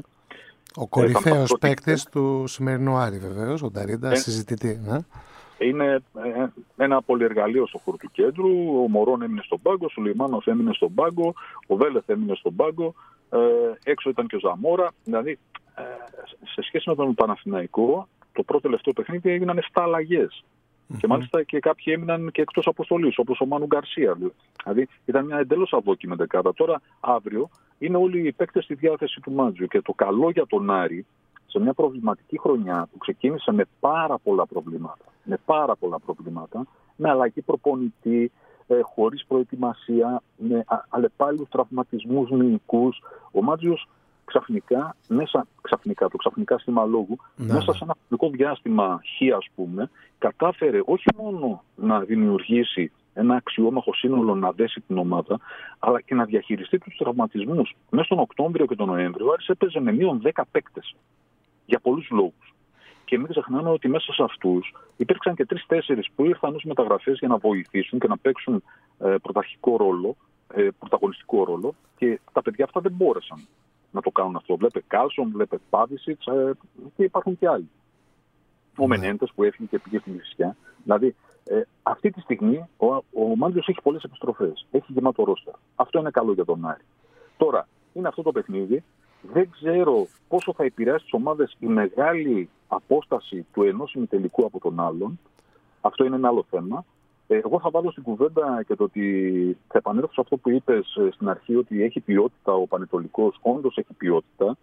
Ο κορυφαίος ε, παίκτης του σημερινού Άρη βεβαίως, ο Νταρίντα, ε, συζητητή. Ναι. Είναι ε, ένα πολυεργαλείο στο χώρο του κέντρου. Ο Μωρόν έμεινε στον πάγκο, ο Σουλεϊμάνοφ έμεινε στον πάγκο, ο Βέλεθ έμεινε στον πάγκο, ε, έξω ήταν και ο Ζαμόρα. Δηλαδή, ε, σε σχέση με τον Παναθηναϊκό, το πρώτο τελευταίο παιχνίδι έγιναν επτά αλλαγές. Mm-hmm. Και μάλιστα και κάποιοι έμειναν και εκτός αποστολής, όπως ο Μάνου Γκαρσία. Δηλαδή ήταν μια εντελώς αδόκιμη δεκάδα. Τώρα, αύριο, είναι όλοι οι παίκτες στη διάθεση του Μάντζιου. Και το καλό για τον Άρη, σε μια προβληματική χρονιά που ξεκίνησε με πάρα πολλά προβλήματα, με πάρα πολλά προβλήματα, με αλλαγή προπονητή, ε, χωρίς προετοιμασία, με αλλεπάλληλους τραυματισμούς μυϊκούς, ο Μάντζιος ξαφνικά, μέσα, ξαφνικά, το ξαφνικά στήμα λόγου, ναι. μέσα σε ένα χρονικό διάστημα χ, ας πούμε, κατάφερε όχι μόνο να δημιουργήσει ένα αξιόμαχο σύνολο να δέσει την ομάδα, αλλά και να διαχειριστεί τους τραυματισμούς. Μέσα στον Οκτώβριο και τον Νοέμβριο, ο Άρης έπαιζε με μείον δέκα παίκτες. Για πολλούς λόγους. Και μην ξεχνάμε ότι μέσα σε αυτούς υπήρξαν και τρεις-τέσσερις που ήρθαν ως μεταγραφές για να βοηθήσουν και να παίξουν ε, πρωταρχικό ρόλο, ε, πρωταγωνιστικό ρόλο, και τα παιδιά αυτά δεν μπόρεσαν να το κάνουν αυτό. Βλέπε Κάλσον, βλέπε Πάβησιτς ε, και υπάρχουν και άλλοι. Mm. Ο Μενέντες που έφυγε και πήγε στην Λυσσιά. Δηλαδή, ε, αυτή τη στιγμή ο, ο Μάντζιος έχει πολλές επιστροφές. Έχει γεμάτο ρόστερ. Αυτό είναι καλό για τον Άρη. Τώρα, είναι αυτό το παιχνίδι. Δεν ξέρω πόσο θα επηρεάσει τις ομάδες η μεγάλη απόσταση του ενός ημιτελικού από τον άλλον. Αυτό είναι ένα άλλο θέμα. Εγώ θα βάλω στην κουβέντα και το ότι θα επανέλθω σε αυτό που είπες στην αρχή, ότι έχει ποιότητα ο Πανετολικός. Όντως έχει ποιότητα.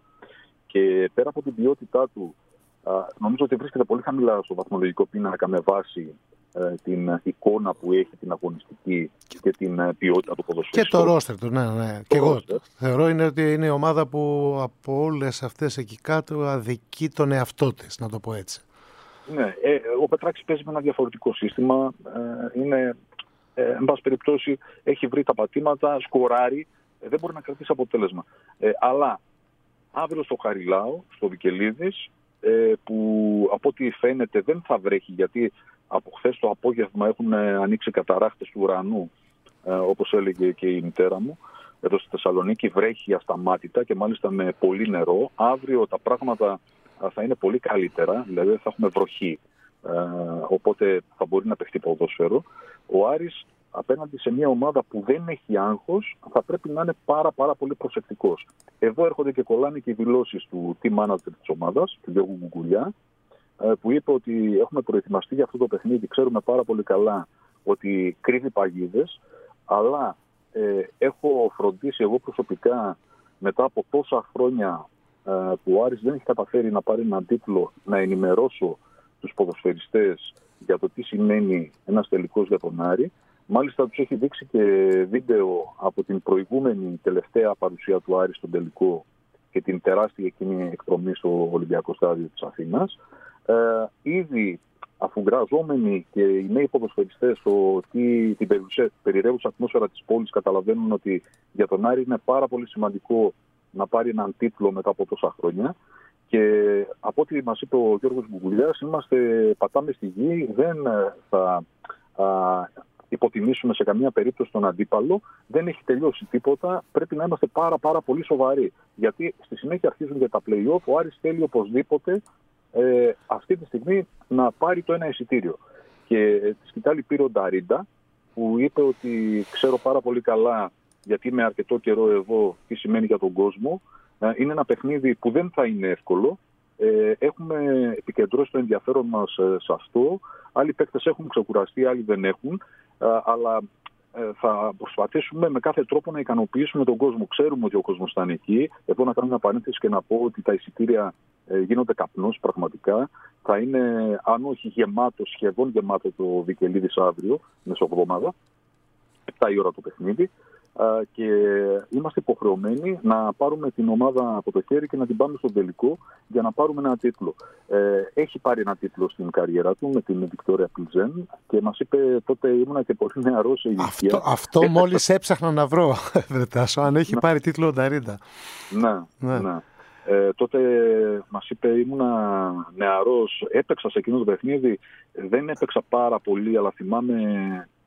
Και πέρα από την ποιότητά του, νομίζω ότι βρίσκεται πολύ χαμηλά στο βαθμολογικό πίνακα με βάση την εικόνα που έχει, την αγωνιστική και την ποιότητα του ποδοσφαίρου. Και το ρόστερ του, ναι, ναι. Και εγώ θεωρώ είναι ότι είναι η ομάδα που από όλες αυτές εκεί κάτω αδικεί τον εαυτό της, να το πω έτσι. Ναι, ε, ο Πετράκης παίζει με ένα διαφορετικό σύστημα. Ε, είναι, ε, εν πάση περιπτώσει, έχει βρει τα πατήματα, σκοράρει, ε, δεν μπορεί να κρατήσει αποτέλεσμα. Ε, αλλά αύριο στο Χαριλάο, στο Βικελίδης, ε, που από ό,τι φαίνεται δεν θα βρέχει, γιατί από χθες το απόγευμα έχουν ανοίξει καταράχτες του ουρανού, ε, όπως έλεγε και η μητέρα μου. Εδώ στη Θεσσαλονίκη βρέχει ασταμάτητα και μάλιστα με πολύ νερό. Αύριο τα πράγματα θα είναι πολύ καλύτερα, δηλαδή θα έχουμε βροχή, ε, οπότε θα μπορεί να παιχτεί ποδόσφαιρο. Ο Άρης απέναντι σε μια ομάδα που δεν έχει άγχος θα πρέπει να είναι πάρα πάρα πολύ προσεκτικός. Εδώ έρχονται και κολλάνε και οι δηλώσεις του team manager της ομάδας, του Γιώργου Γκουγκουλιά, που είπε ότι έχουμε προετοιμαστεί για αυτό το παιχνίδι, ξέρουμε πάρα πολύ καλά ότι κρύβει παγίδες, αλλά ε, έχω φροντίσει εγώ προσωπικά μετά από τόσα χρόνια ε, που ο Άρης δεν έχει καταφέρει να πάρει έναν τίτλο, να ενημερώσω τους ποδοσφαιριστές για το τι σημαίνει ένας τελικός για τον Άρη. Μάλιστα τους έχει δείξει και βίντεο από την προηγούμενη τελευταία παρουσία του Άρη στον τελικό και την τεράστια εκείνη εκδρομή στο Ολυμπιακό Στάδιο της Αθήνας. Ε, ήδη αφουγκραζόμενοι και οι νέοι ποδοσφαιριστές ότι την περιραίουσα ατμόσφαιρα της πόλης καταλαβαίνουν ότι για τον Άρη είναι πάρα πολύ σημαντικό να πάρει έναν τίτλο μετά από τόσα χρόνια. Και από ό,τι μας είπε ο Γιώργος Γκουγκουλιάς, είμαστε, πατάμε στη γη, δεν θα α, υποτιμήσουμε σε καμία περίπτωση τον αντίπαλο, δεν έχει τελειώσει τίποτα, πρέπει να είμαστε πάρα πάρα πολύ σοβαροί. Γιατί στη συνέχεια αρχίζουν για τα play-off, ο Άρης θέλει οπωσδήποτε ε, αυτή τη στιγμή να πάρει το ένα εισιτήριο. Και τη σκητάλη πήρε ο Νταρίντα, που είπε ότι ξέρω πάρα πολύ καλά, γιατί είμαι αρκετό καιρό εδώ, τι σημαίνει για τον κόσμο. Είναι ένα παιχνίδι που δεν θα είναι εύκολο. Ε, έχουμε επικεντρώσει το ενδιαφέρον μας σε αυτό. Άλλοι παίκτες έχουν ξεκουραστεί, άλλοι δεν έχουν. Ε, αλλά ε, θα προσπαθήσουμε με κάθε τρόπο να ικανοποιήσουμε τον κόσμο. Ξέρουμε ότι ο κόσμος θα είναι εκεί. Εδώ να κάνω μια παρένθεση και να πω ότι τα εισιτήρια ε, γίνονται καπνός πραγματικά. Θα είναι, αν όχι γεμάτο, σχεδόν γεμάτο το Βικελίδης αύριο, μεσοβδόμαδα, επτά η ώρα το παιχνίδι. Και είμαστε υποχρεωμένοι να πάρουμε την ομάδα από το χέρι και να την πάμε στον τελικό για να πάρουμε ένα τίτλο. Ε, έχει πάρει ένα τίτλο στην καριέρα του με την Βικτόρια Πλιζέν και μας είπε τότε ήμουνα και πολύ νεαρός σε ηλικία. Αυτό, αυτό Έπαιξα... μόλις έψαχνα να βρω, Βρετάσο, αν έχει να. πάρει τίτλο ο Νταρίντα. Ναι, ναι. ναι. Ε, τότε μας είπε ήμουνα νεαρός, έπαιξα σε εκείνο το παιχνίδι, δεν έπαιξα πάρα πολύ, αλλά θυμάμαι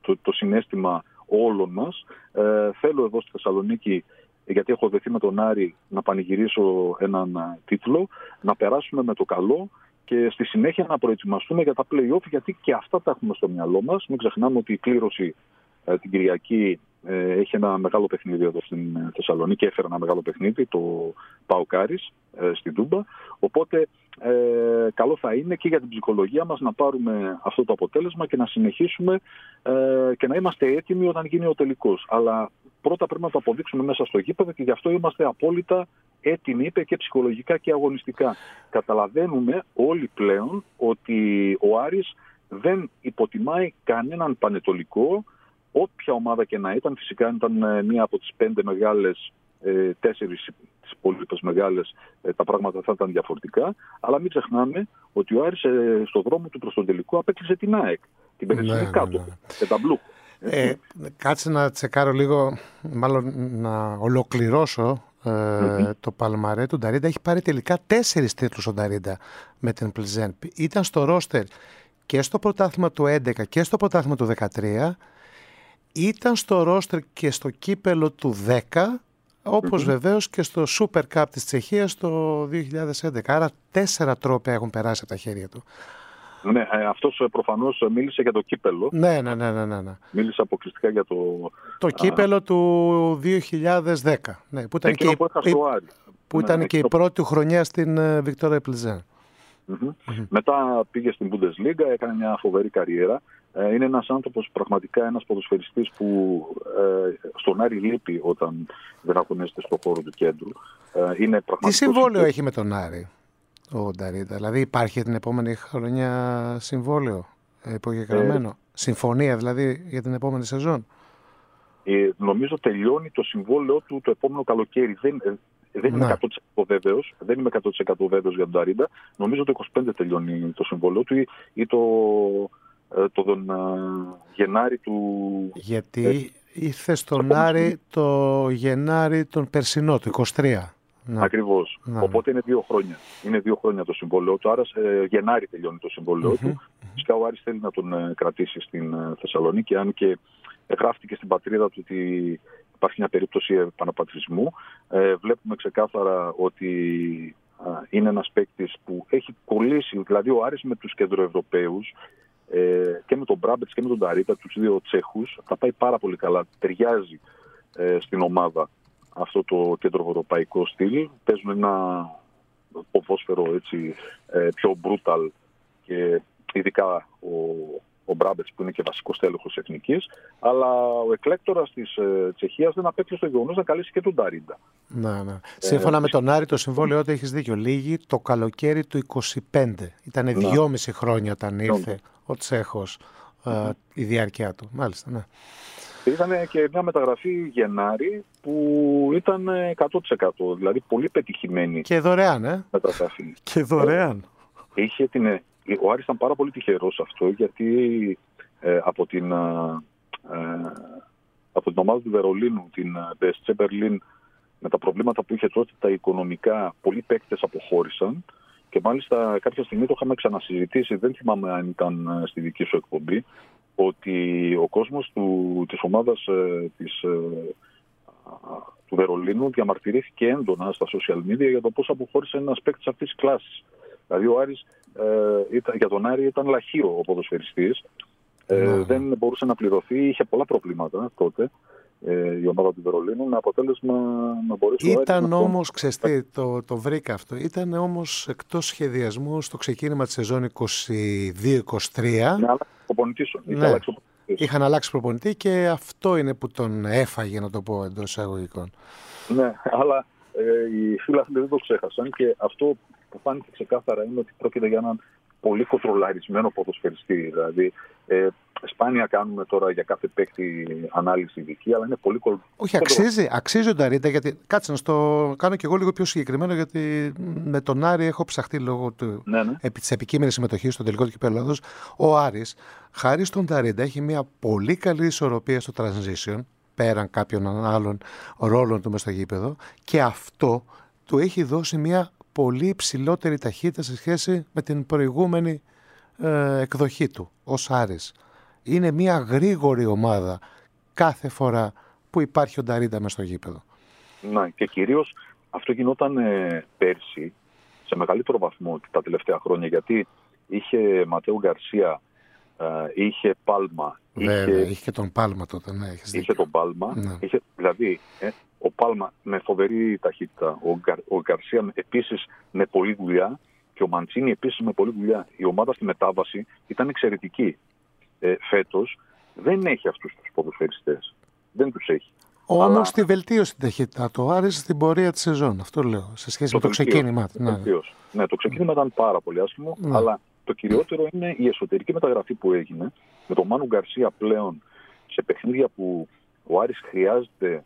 το, το συναίσθημα όλων μας. Ε, θέλω εδώ στη Θεσσαλονίκη, γιατί έχω δεθεί με τον Άρη να πανηγυρίσω έναν τίτλο, να περάσουμε με το καλό και στη συνέχεια να προετοιμαστούμε για τα play-off, γιατί και αυτά τα έχουμε στο μυαλό μας. Μην ξεχνάμε ότι η κλήρωση ε, την Κυριακή ε, έχει ένα μεγάλο παιχνίδι εδώ στην Θεσσαλονίκη, έφερε ένα μεγάλο παιχνίδι, το ΠΑΟΚ Άρης ε, στην Τούμπα. Οπότε ε, καλό θα είναι και για την ψυχολογία μας να πάρουμε αυτό το αποτέλεσμα και να συνεχίσουμε ε, και να είμαστε έτοιμοι όταν γίνει ο τελικός. Αλλά πρώτα πρέπει να το αποδείξουμε μέσα στο γήπεδο και γι' αυτό είμαστε απόλυτα έτοιμοι, είπε, και ψυχολογικά και αγωνιστικά. Καταλαβαίνουμε όλοι πλέον ότι ο Άρης δεν υποτιμάει κανέναν πανετολικό, όποια ομάδα και να ήταν. Φυσικά ήταν μία από τις πέντε μεγάλες, ε, τέσσερις τις υπόλοιπες μεγάλες, ε, τα πράγματα θα ήταν διαφορετικά. Αλλά μην ξεχνάμε ότι ο Άρης ε, στον δρόμο του προς τον τελικό απέκλεισε την ΑΕΚ, την Περιστινή, ναι, κάτω, ναι, ναι. και τα Μπλου. Ε, κάτσε να τσεκάρω λίγο, μάλλον να ολοκληρώσω ε, mm-hmm. το παλμαρέ του Νταρίντα. Έχει πάρει τελικά τέσσερις τίτλους ο Νταρίντα με την Πλιζέν. Ήταν στο ρόστερ και στο πρωτάθλημα του έντεκα και στο πρωτάθλημα του δεκατρία. Ήταν στο ρόστερ και στο κύπελο του δέκα, όπως mm-hmm. βεβαίως και στο Super Cup της Τσεχίας το δύο χιλιάδες έντεκα. Άρα τέσσερα τρόπαια έχουν περάσει από τα χέρια του. Ναι, αυτός προφανώς μίλησε για το κύπελο. Ναι, ναι, ναι, ναι, ναι. Μίλησε αποκλειστικά για το... Το κύπελο α... του δύο χιλιάδες δέκα. Ναι, που ήταν και, που η... που ήταν ναι, και η το... πρώτη χρονιά στην Βικτόρια Πλιζέν. Mm-hmm. Mm-hmm. Μετά πήγε στην Bundesliga, έκανε μια φοβερή καριέρα. Ε, είναι ένας άνθρωπος, πραγματικά ένας ποδοσφαιριστής που ε, στον Άρη λείπει όταν δεν αγωνίζεται στον χώρο του κέντρου. Ε, είναι Τι συμβόλαιο έχει με τον Άρη ο Νταρίντα? Δηλαδή υπάρχει την επόμενη χρονιά συμβόλαιο ε, υπογεγραμμένο, ε, συμφωνία δηλαδή για την επόμενη σεζόν? Ε, νομίζω τελειώνει το συμβόλαιο του το επόμενο καλοκαίρι. Δεν, ε, δεν είμαι εκατό τοις εκατό βέβαιος, δεν είμαι εκατό τοις εκατό βέβαιος για τον Νταρίντα. Νομίζω το είκοσι πέντε τελειώνει το συμβόλαιο του ή, ή το, ε, το τον, ε, Γενάρη του... Γιατί ε, ήρθε στον Άρη το Γενάρη τον περσινό, του είκοσι τρία. Να. Ακριβώς. Να, Οπότε είναι δύο χρόνια. Είναι δύο χρόνια το συμβόλαιο του. Άρα ε, Γενάρη τελειώνει το συμβόλαιο mm-hmm. του. Φυσικά ο Άρης θέλει να τον ε, κρατήσει στην ε, Θεσσαλονίκη, αν και ε, γράφτηκε στην πατρίδα του ότι υπάρχει μια περίπτωση επαναπατρισμού. Ε, βλέπουμε ξεκάθαρα ότι ε, είναι ένας παίκτης που έχει κολλήσει. Δηλαδή ο Άρης με τους κεντροευρωπαίους ε, και με τον Μπράμπετς και με τον Νταρίντα, τους δύο Τσέχους, θα πάει πάρα πολύ καλά. Ταιριάζει ε, στην ομάδα αυτό το κεντροευρωπαϊκό στυλ. Παίζουν ένα ποδόσφαιρο έτσι, ε, πιο brutal και ειδικά ο, ο Μπράμπετς που είναι και βασικός τέλεχος εθνικής, αλλά ο εκλέκτορας της ε, Τσεχίας δεν απέκλεισε το γεγονός να καλέσει και τον Νταρίντα. Να, ναι. Σύμφωνα ε, με τον Άρη το συμβόλαιο, ότι έχεις δίκιο, λήγει το καλοκαίρι του είκοσι πέντε. Ήτανε δυόμιση χρόνια όταν ήρθε ναι. ο Τσέχος ε, η διάρκεια του. Μάλιστα, ναι. Ήταν και μια μεταγραφή Γενάρη που ήταν εκατό τοις εκατό, δηλαδή πολύ πετυχημένη. Και δωρεάν, ε. Μεταγραφή. Και δωρεάν. Ε, είχε την, ο Άρης ήταν πάρα πολύ τυχερός αυτό, γιατί ε, από, την, ε, από την ομάδα του Βερολίνου, την μπι ες τζι Berlin, με τα προβλήματα που είχε τότε τα οικονομικά, πολλοί παίκτες αποχώρησαν. Και μάλιστα κάποια στιγμή το είχαμε ξανασυζητήσει, δεν θυμάμαι αν ήταν στη δική σου εκπομπή, ότι ο κόσμος του, της ομάδας ε, της, ε, του Βερολίνου διαμαρτυρήθηκε έντονα στα social media για το πώς αποχώρησε ένας παίκτης αυτής της κλάσης. Δηλαδή ο Άρης, ε, ήταν, για τον Άρη ήταν λαχείο ο ποδοσφαιριστής, ε, mm. δεν μπορούσε να πληρωθεί, είχε πολλά προβλήματα τότε. Η ομάδα του Βερολίνου, με αποτέλεσμα να μπορέσει ήταν να... όμως, ξεστή, το, το βρήκα αυτό, ήταν όμως εκτός σχεδιασμού στο ξεκίνημα της σεζόν είκοσι δύο είκοσι τρία. Ναι, προπονητής, ναι. αλλάξει είχαν αλλάξει προπονητή και αυτό είναι που τον έφαγε, να το πω εντός εισαγωγικών. Ναι, αλλά ε, οι φίλαθλοι δεν το ξέχασαν και αυτό που φάνηκε ξεκάθαρα είναι ότι πρόκειται για έναν πολύ κοντρολαρισμένο ποδοσφαιριστή. Δηλαδή, ε, σπάνια κάνουμε τώρα για κάθε παίκτη ανάλυση ειδική, αλλά είναι πολύ κοντρολαρισμένο. Όχι, αξίζει, αξίζει ο Νταρίντα, γιατί κάτσε να στο κάνω κι εγώ λίγο πιο συγκεκριμένο, γιατί με τον Άρη έχω ψαχτεί λόγω του, ναι, ναι. επί της επικείμενης συμμετοχής στο τελικό του κυπέλλου Ελλάδος. Ο Άρης, χάρη στον Νταρίντα, έχει μια πολύ καλή ισορροπία στο transition, πέραν κάποιων άλλων ρόλων του μες στο γήπεδο, και αυτό του έχει δώσει μια πολύ υψηλότερη ταχύτητα σε σχέση με την προηγούμενη ε, εκδοχή του ως Άρης. Είναι μια γρήγορη ομάδα κάθε φορά που υπάρχει ο Νταρίντα μες στο γήπεδο. Ναι, και κυρίως αυτό γινόταν ε, πέρσι σε μεγαλύτερο βαθμό τα τελευταία χρόνια, γιατί είχε Ματέο Γκαρσία, ε, είχε Πάλμα. Βέβαια, είχε, είχε και τον Πάλμα τότε, ναι, έχεις είχε δίκιο. τον Πάλμα. Ναι. Είχε, δηλαδή, ε, ο Πάλμα με φοβερή ταχύτητα, ο, Γκαρ, ο Γκαρσία επίσης με πολλή δουλειά και ο Μαντσίνι επίσης με πολλή δουλειά. Η ομάδα στη μετάβαση ήταν εξαιρετική. Ε, φέτος δεν έχει αυτούς τους ποδοσφαιριστές. Δεν τους έχει. Όμως Αλλά... τη βελτίωσε την ταχύτητα του Άρη στην πορεία της σεζόν. Αυτό λέω, σε σχέση το με το ξεκίνημα. Το Ναι. ναι, το ξεκίνημα ήταν πάρα πολύ άσχημο, Ναι. αλλά το κυριότερο είναι η εσωτερική μεταγραφή που έγινε με τον Μάνου Γκαρσία πλέον σε παιχνίδια που ο Άρης χρειάζεται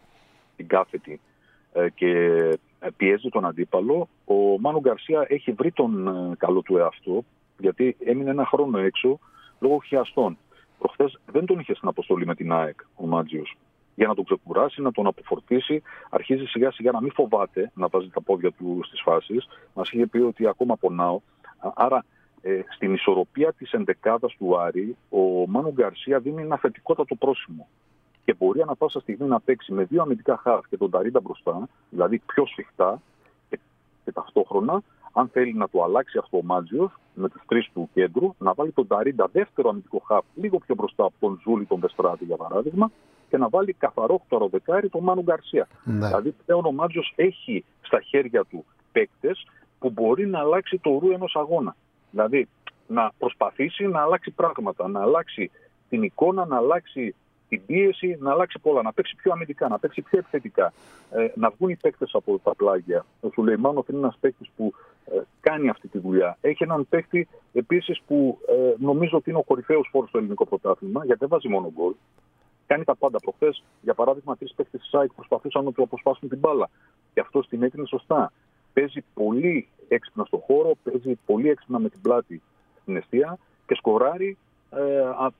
την κάθετη ε, και πιέζει τον αντίπαλο. Ο Μάνου Γκαρσία έχει βρει τον ε, καλό του εαυτό, γιατί έμεινε ένα χρόνο έξω λόγω χιαστών. Προχθές δεν τον είχε στην αποστολή με την ΑΕΚ ο Μάτζιος, για να τον ξεκουράσει, να τον αποφορτήσει. Αρχίζει σιγά σιγά να μην φοβάται να βάζει τα πόδια του στις φάσεις. Μας είχε πει ότι ακόμα πονάω. Άρα ε, στην ισορροπία της εντεκάδας του Άρη, ο Μάνου Γκαρσία δίνει ένα θετικότατο πρόσημο. Και μπορεί ανά πάσα στιγμή να παίξει με δύο αμυντικά χαφ και τον Νταρίντα μπροστά, δηλαδή πιο σφιχτά και, και ταυτόχρονα, αν θέλει να το αλλάξει αυτό ο Μάτζιος με τους τρεις του κέντρου, να βάλει τον Νταρίντα δεύτερο αμυντικό χαφ λίγο πιο μπροστά από τον Ζούλη, τον Βεστράτη για παράδειγμα, και να βάλει καθαρό δεκάρι τον Μάνου Γκαρσία. Ναι. Δηλαδή πλέον ο Μάτζιος έχει στα χέρια του παίκτες που μπορεί να αλλάξει το ρου ενός αγώνα. Δηλαδή να προσπαθήσει να αλλάξει πράγματα, να αλλάξει την εικόνα, να αλλάξει την πίεση, να αλλάξει πολλά, να παίξει πιο αμυντικά, να παίξει πιο επιθετικά, ε, να βγουν οι παίκτες από τα πλάγια. Ο Σουλεϊμάνοφ είναι ένας παίκτης που ε, κάνει αυτή τη δουλειά. Έχει έναν παίκτη επίσης που ε, νομίζω ότι είναι ο κορυφαίος φόρος στο ελληνικό πρωτάθλημα, γιατί δεν βάζει μόνο γκολ. Κάνει τα πάντα. Προχθές, για παράδειγμα, τρεις παίκτες της ΑΕΚ προσπαθούσαν να του αποσπάσουν την μπάλα. Και αυτό την έκανε σωστά. Παίζει πολύ έξυπνα στο χώρο, παίζει πολύ έξυπνα με την πλάτη στην εστία και σκοράρει ε, α,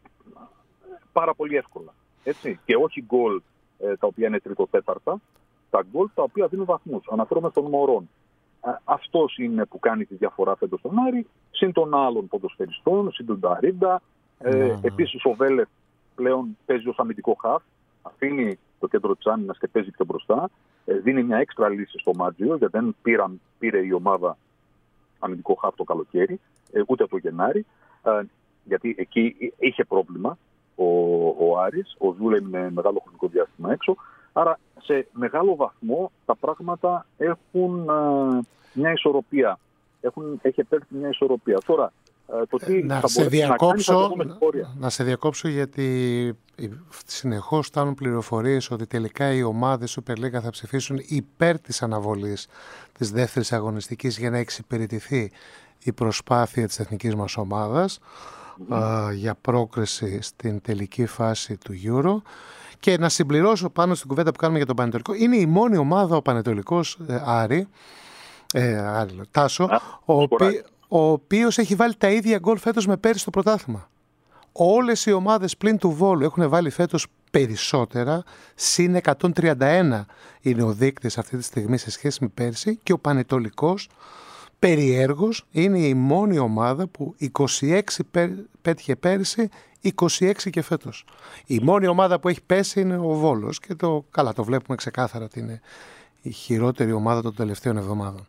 πάρα πολύ εύκολα. Έτσι. Και όχι γκολ ε, τα οποία είναι τρίτο-τέταρτα, τα γκολ τα οποία δίνουν βαθμούς. Αναφέρομαι στον Μωρόν. Ε, αυτός είναι που κάνει τη διαφορά φέτος στον Άρη, συν των άλλων ποδοσφαιριστών, συν τον Νταρίντα. Ε, mm. Επίσης ο Βέλεφ πλέον παίζει ως αμυντικό χαφ, αφήνει το κέντρο της άμυνας και παίζει πιο μπροστά. Ε, δίνει μια έξτρα λύση στο Μάτζιο, γιατί δεν πήραν, πήρε η ομάδα αμυντικό χαφ το καλοκαίρι, ε, ούτε το Γενάρη, ε, γιατί εκεί είχε πρόβλημα ο, ο Άρης, ο Ζούλα είναι μεγάλο χρονικό διάστημα έξω, άρα σε μεγάλο βαθμό τα πράγματα έχουν ε, μια ισορροπία, έχουν, έχει επέλθει μια ισορροπία. Τώρα, το τι να, θα σε διακόψω, να, να σε διακόψω γιατί συνεχώς φτάνουν πληροφορίες ότι τελικά οι ομάδες Super League θα ψηφίσουν υπέρ της αναβολής της δεύτερης αγωνιστικής για να εξυπηρετηθεί η προσπάθεια της εθνικής μας ομάδας mm. α, για πρόκριση στην τελική φάση του Euro. Και να συμπληρώσω πάνω στην κουβέντα που κάνουμε για τον Πανετολικό, είναι η μόνη ομάδα ο Πανετολικός ε, Άρη, ε, Άρη Τάσο, Α, ο οποίος ο οποίος έχει βάλει τα ίδια γκολ φέτος με πέρυσι στο πρωτάθλημα. Όλες οι ομάδες πλην του Βόλου έχουν βάλει φέτος περισσότερα, συν εκατόν τριάντα ένα είναι ο δείκτης αυτή τη στιγμή σε σχέση με πέρυσι, και ο Πανετολικός περιέργως είναι η μόνη ομάδα που είκοσι έξι πέτυχε πέρυσι, είκοσι έξι και φέτος. Η μόνη ομάδα που έχει πέσει είναι ο Βόλος και το, καλά, το βλέπουμε ξεκάθαρα ότι είναι η χειρότερη ομάδα των τελευταίων εβδομάδων.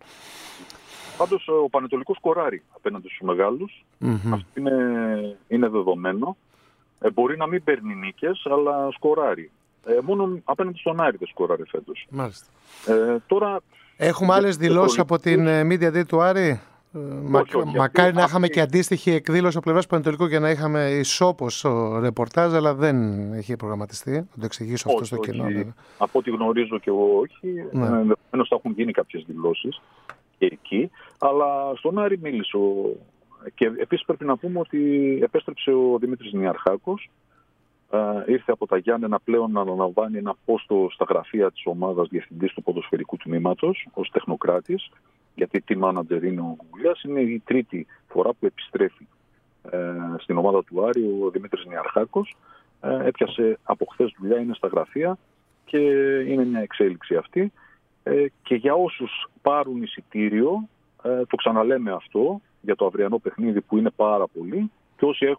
Πάντως ο Πανετολικός σκοράρει απέναντι στους μεγάλους. Mm-hmm. Αυτό είναι, είναι δεδομένο. Ε, μπορεί να μην παίρνει νίκες, αλλά σκοράρει. Ε, μόνο απέναντι στον Άρη δεν σκοράρει φέτος. Μάλιστα. Ε, τώρα, Έχουμε άλλες δηλώσεις από την Media Day του Άρη. Μα, όχι, όχι, μακάρι αυτή, να είχαμε αυτή... και αντίστοιχη εκδήλωση από πλευράς του Πανετολικού για να είχαμε ισόπως στο ρεπορτάζ, αλλά δεν έχει προγραμματιστεί. Θα το εξηγήσω όχι, αυτό στο κοινό. Από ό,τι γνωρίζω και εγώ όχι. Ναι. Ενδεχομένως θα έχουν γίνει κάποιες δηλώσεις και εκεί, αλλά στον Άρη μίλησε. Και επίσης πρέπει να πούμε ότι επέστρεψε ο Δημήτρης Νιαρχάκος. Uh, ήρθε από τα Γιάννενα πλέον να αναλαμβάνει ένα πόστο στα γραφεία της ομάδας διευθυντής του ποδοσφαιρικού τμήματος ως τεχνοκράτης, γιατί team manager είναι ο Γουλιάς. Είναι η τρίτη φορά που επιστρέφει uh, στην ομάδα του Άρη ο Δημήτρης Νιαρχάκος. Uh, έπιασε από χθες δουλειά, είναι στα γραφεία και είναι μια εξέλιξη αυτή. Uh, και για όσους πάρουν εισιτήριο, uh, το ξαναλέμε αυτό για το αυριανό παιχνίδι που είναι πάρα πολύ, και όσοι έχουν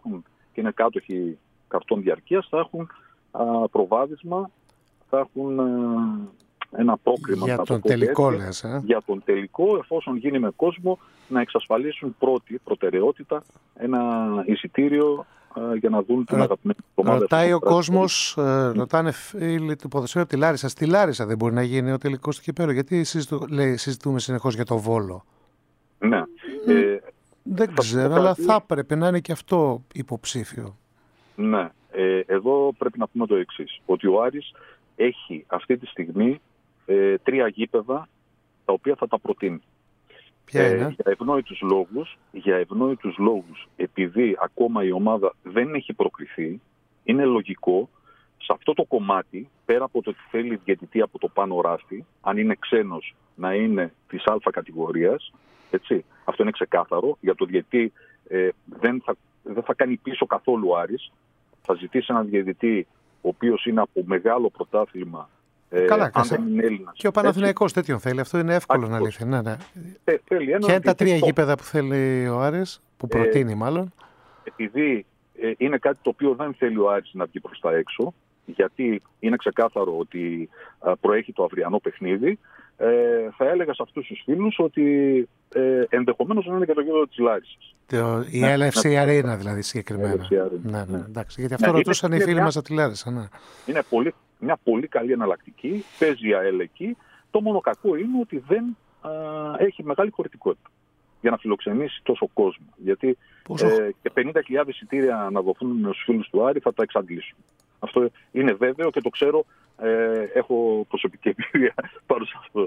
και είναι κάτοχοι καρτών διαρκείας θα έχουν α, προβάδισμα, θα έχουν α, ένα πρόκριμα για τον τελικό, λες, ε? για τον τελικό, εφόσον γίνει με κόσμο, να εξασφαλίσουν πρώτη προτεραιότητα ένα εισιτήριο α, για να δουν την Ρω... αγαπημένη ομάδα. Ρωτάει ο κόσμος, ε, ρωτάνε φίλοι του ποδοσφαίρου από τη Λάρισα. Στη Λάρισα δεν μπορεί να γίνει ο τελικός του κυπέλλου? Γιατί συζητού, λέει, συζητούμε συνεχώς για το Βόλο? Ναι. Ε, δεν ξέρω, αλλά θα έπρεπε να είναι και αυτό υποψήφιο. Ναι. Ε, εδώ πρέπει να πούμε το εξής, ότι ο Άρης έχει αυτή τη στιγμή ε, τρία γήπεδα τα οποία θα τα προτείνει. Ποια είναι? Ε, για ευνόητους λόγους, για ευνόητους λόγους, επειδή ακόμα η ομάδα δεν έχει προκριθεί, είναι λογικό σε αυτό το κομμάτι, πέρα από το ότι θέλει διαιτητή από το πάνω ράστη, αν είναι ξένος να είναι της Α κατηγορίας, έτσι, αυτό είναι ξεκάθαρο, για το διαιτητή ε, δεν, θα, δεν θα κάνει πίσω καθόλου ο Άρης, θα ζητήσει έναν διαιτητή ο οποίος είναι από μεγάλο πρωτάθλημα. Καλά, ε, αν δεν είναι Έλληνας. Και ο Παναθηναϊκός τέτοιον θέλει. Αυτό είναι εύκολο να λύθει. Ναι, ναι. Ε, θέλει ένα. Ποια είναι τα τρία γήπεδα που θέλει ο Άρης, που προτείνει ε, μάλλον? Επειδή ε, είναι κάτι το οποίο δεν θέλει ο Άρης να βγει προς τα έξω, γιατί είναι ξεκάθαρο ότι α, προέχει το αυριανό παιχνίδι, ε, θα έλεγα σε αυτούς τους φίλους ότι ε, ενδεχομένως να είναι και το γήπεδο της Λάρισας. Το, η ναι, L F C ναι, Arena δηλαδή συγκεκριμένα. Ναι, ναι, εντάξει, γιατί αυτό ναι, ρωτούσαν είναι, οι φίλοι μια, μας από τη Λάρισα. Ναι. Είναι πολύ, μια πολύ καλή εναλλακτική, παίζει η ΑΕΛ εκεί. Το μόνο κακό είναι ότι δεν α, έχει μεγάλη χωρητικότητα για να φιλοξενήσει τόσο κόσμο. Γιατί ε, και πενήντα χιλιάδες εισιτήρια να δοθούν στους φίλους του Άρη θα τα εξαντλήσουν. Αυτό είναι βέβαιο και το ξέρω, ε, έχω προσωπική εμπειρία πάνω σε αυτό.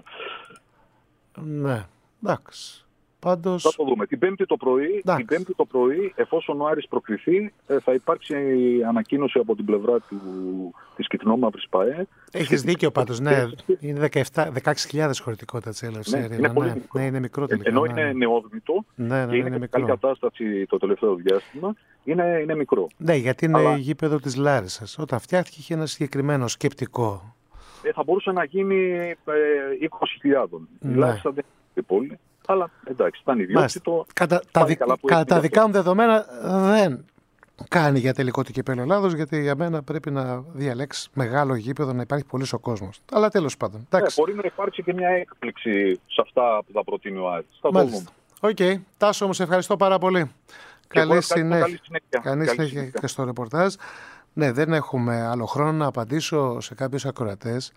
Ναι, εντάξει. Πάντως... Θα το δούμε. Την Πέμπτη το πρωί, την Πέμπτη το πρωί εφόσον ο Άρης προκριθεί, θα υπάρξει ανακοίνωση από την πλευρά του, της Κυκνόμαυρης ΠΑΕ. Έχεις δίκιο πάντως, ναι. Είναι δεκαεπτά, δεκαέξι χιλιάδες χωρητικότητα της L F C. Ναι, είναι, ναι, ναι, είναι μικρό τελικά. Ενώ ναι. είναι νεόδμητο ναι, ναι, και είναι, είναι σε καλή κατάσταση το τελευταίο διάστημα, είναι, είναι μικρό. Ναι, γιατί είναι Αλλά... γήπεδο της Λάρισσας. Όταν φτιάχτηκε είχε ένα συγκεκριμένο σκεπτικό. Ε, θα μπορούσε να γίνει ε, είκοσι χιλιάδες. Ναι. Η Λάρισα δεν είναι πόλη. Αλλά εντάξει, ήταν ιδιότητο. Κατά τα, δι... κατά τα δικά μου δεδομένα δεν κάνει για τελικό του κυπέλλου Ελλάδος, γιατί για μένα πρέπει να διαλέξει μεγάλο γήπεδο, να υπάρχει πολύς ο κόσμος. Αλλά τέλος πάντων. Ε, μπορεί να υπάρξει και μια έκπληξη σε αυτά που θα προτείνει ο Άρης. Θα το δούμε. Οκ. Okay. Τάσο, όμως ευχαριστώ πάρα πολύ. Καλή συνέχεια. Καλή συνέχεια και στο ρεπορτάζ. Ναι, δεν έχουμε άλλο χρόνο να απαντήσω σε κάποιους ακροατές,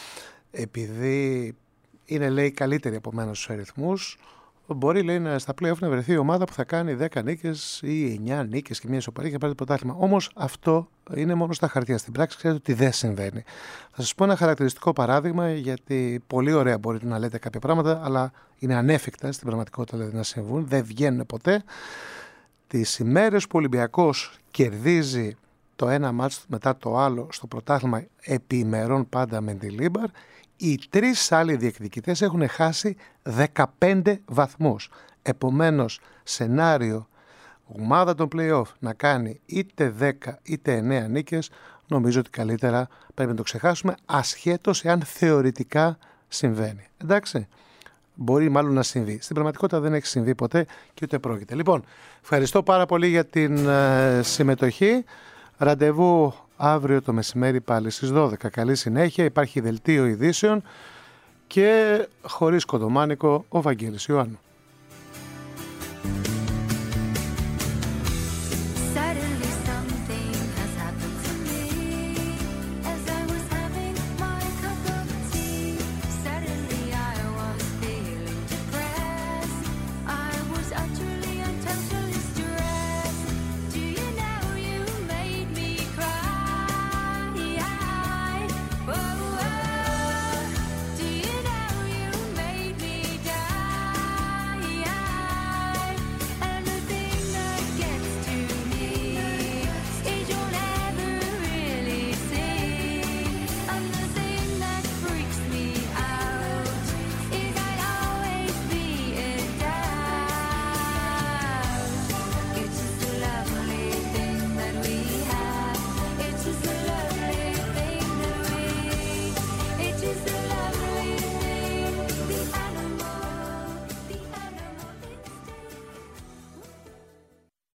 επειδή είναι, λέει, καλύτερη από μένα στους αριθμούς. Μπορεί, λέει, να, στα play-off να βρεθεί η ομάδα που θα κάνει δέκα νίκες ή εννιά νίκες και μια ισοπαλία και να πάρει το πρωτάθλημα. Όμως αυτό είναι μόνο στα χαρτιά. Στην πράξη ξέρετε ότι δεν συμβαίνει. Θα σας πω ένα χαρακτηριστικό παράδειγμα, γιατί πολύ ωραία μπορείτε να λέτε κάποια πράγματα, αλλά είναι ανέφικτα στην πραγματικότητα, δηλαδή, να συμβούν. Δεν βγαίνουν ποτέ. Τις ημέρες που ο Ολυμπιακός κερδίζει το ένα μάτς μετά το άλλο στο πρωτάθλημα επί ημερών πάντα με τη Λίμπαρ, οι τρεις άλλοι διεκδικητές έχουν χάσει δεκαπέντε βαθμούς. Επομένως, σενάριο ομάδα των play-off να κάνει είτε δέκα είτε εννέα νίκες, νομίζω ότι καλύτερα πρέπει να το ξεχάσουμε, ασχέτως εάν θεωρητικά συμβαίνει. Εντάξει, μπορεί μάλλον να συμβεί. Στην πραγματικότητα δεν έχει συμβεί ποτέ και ούτε πρόκειται. Λοιπόν, ευχαριστώ πάρα πολύ για την ε, συμμετοχή. Ραντεβού αύριο το μεσημέρι πάλι στις δώδεκα. Καλή συνέχεια. Υπάρχει δελτίο ειδήσεων και χωρίς κοντομάνικο ο Βαγγέλης Ιωάννου.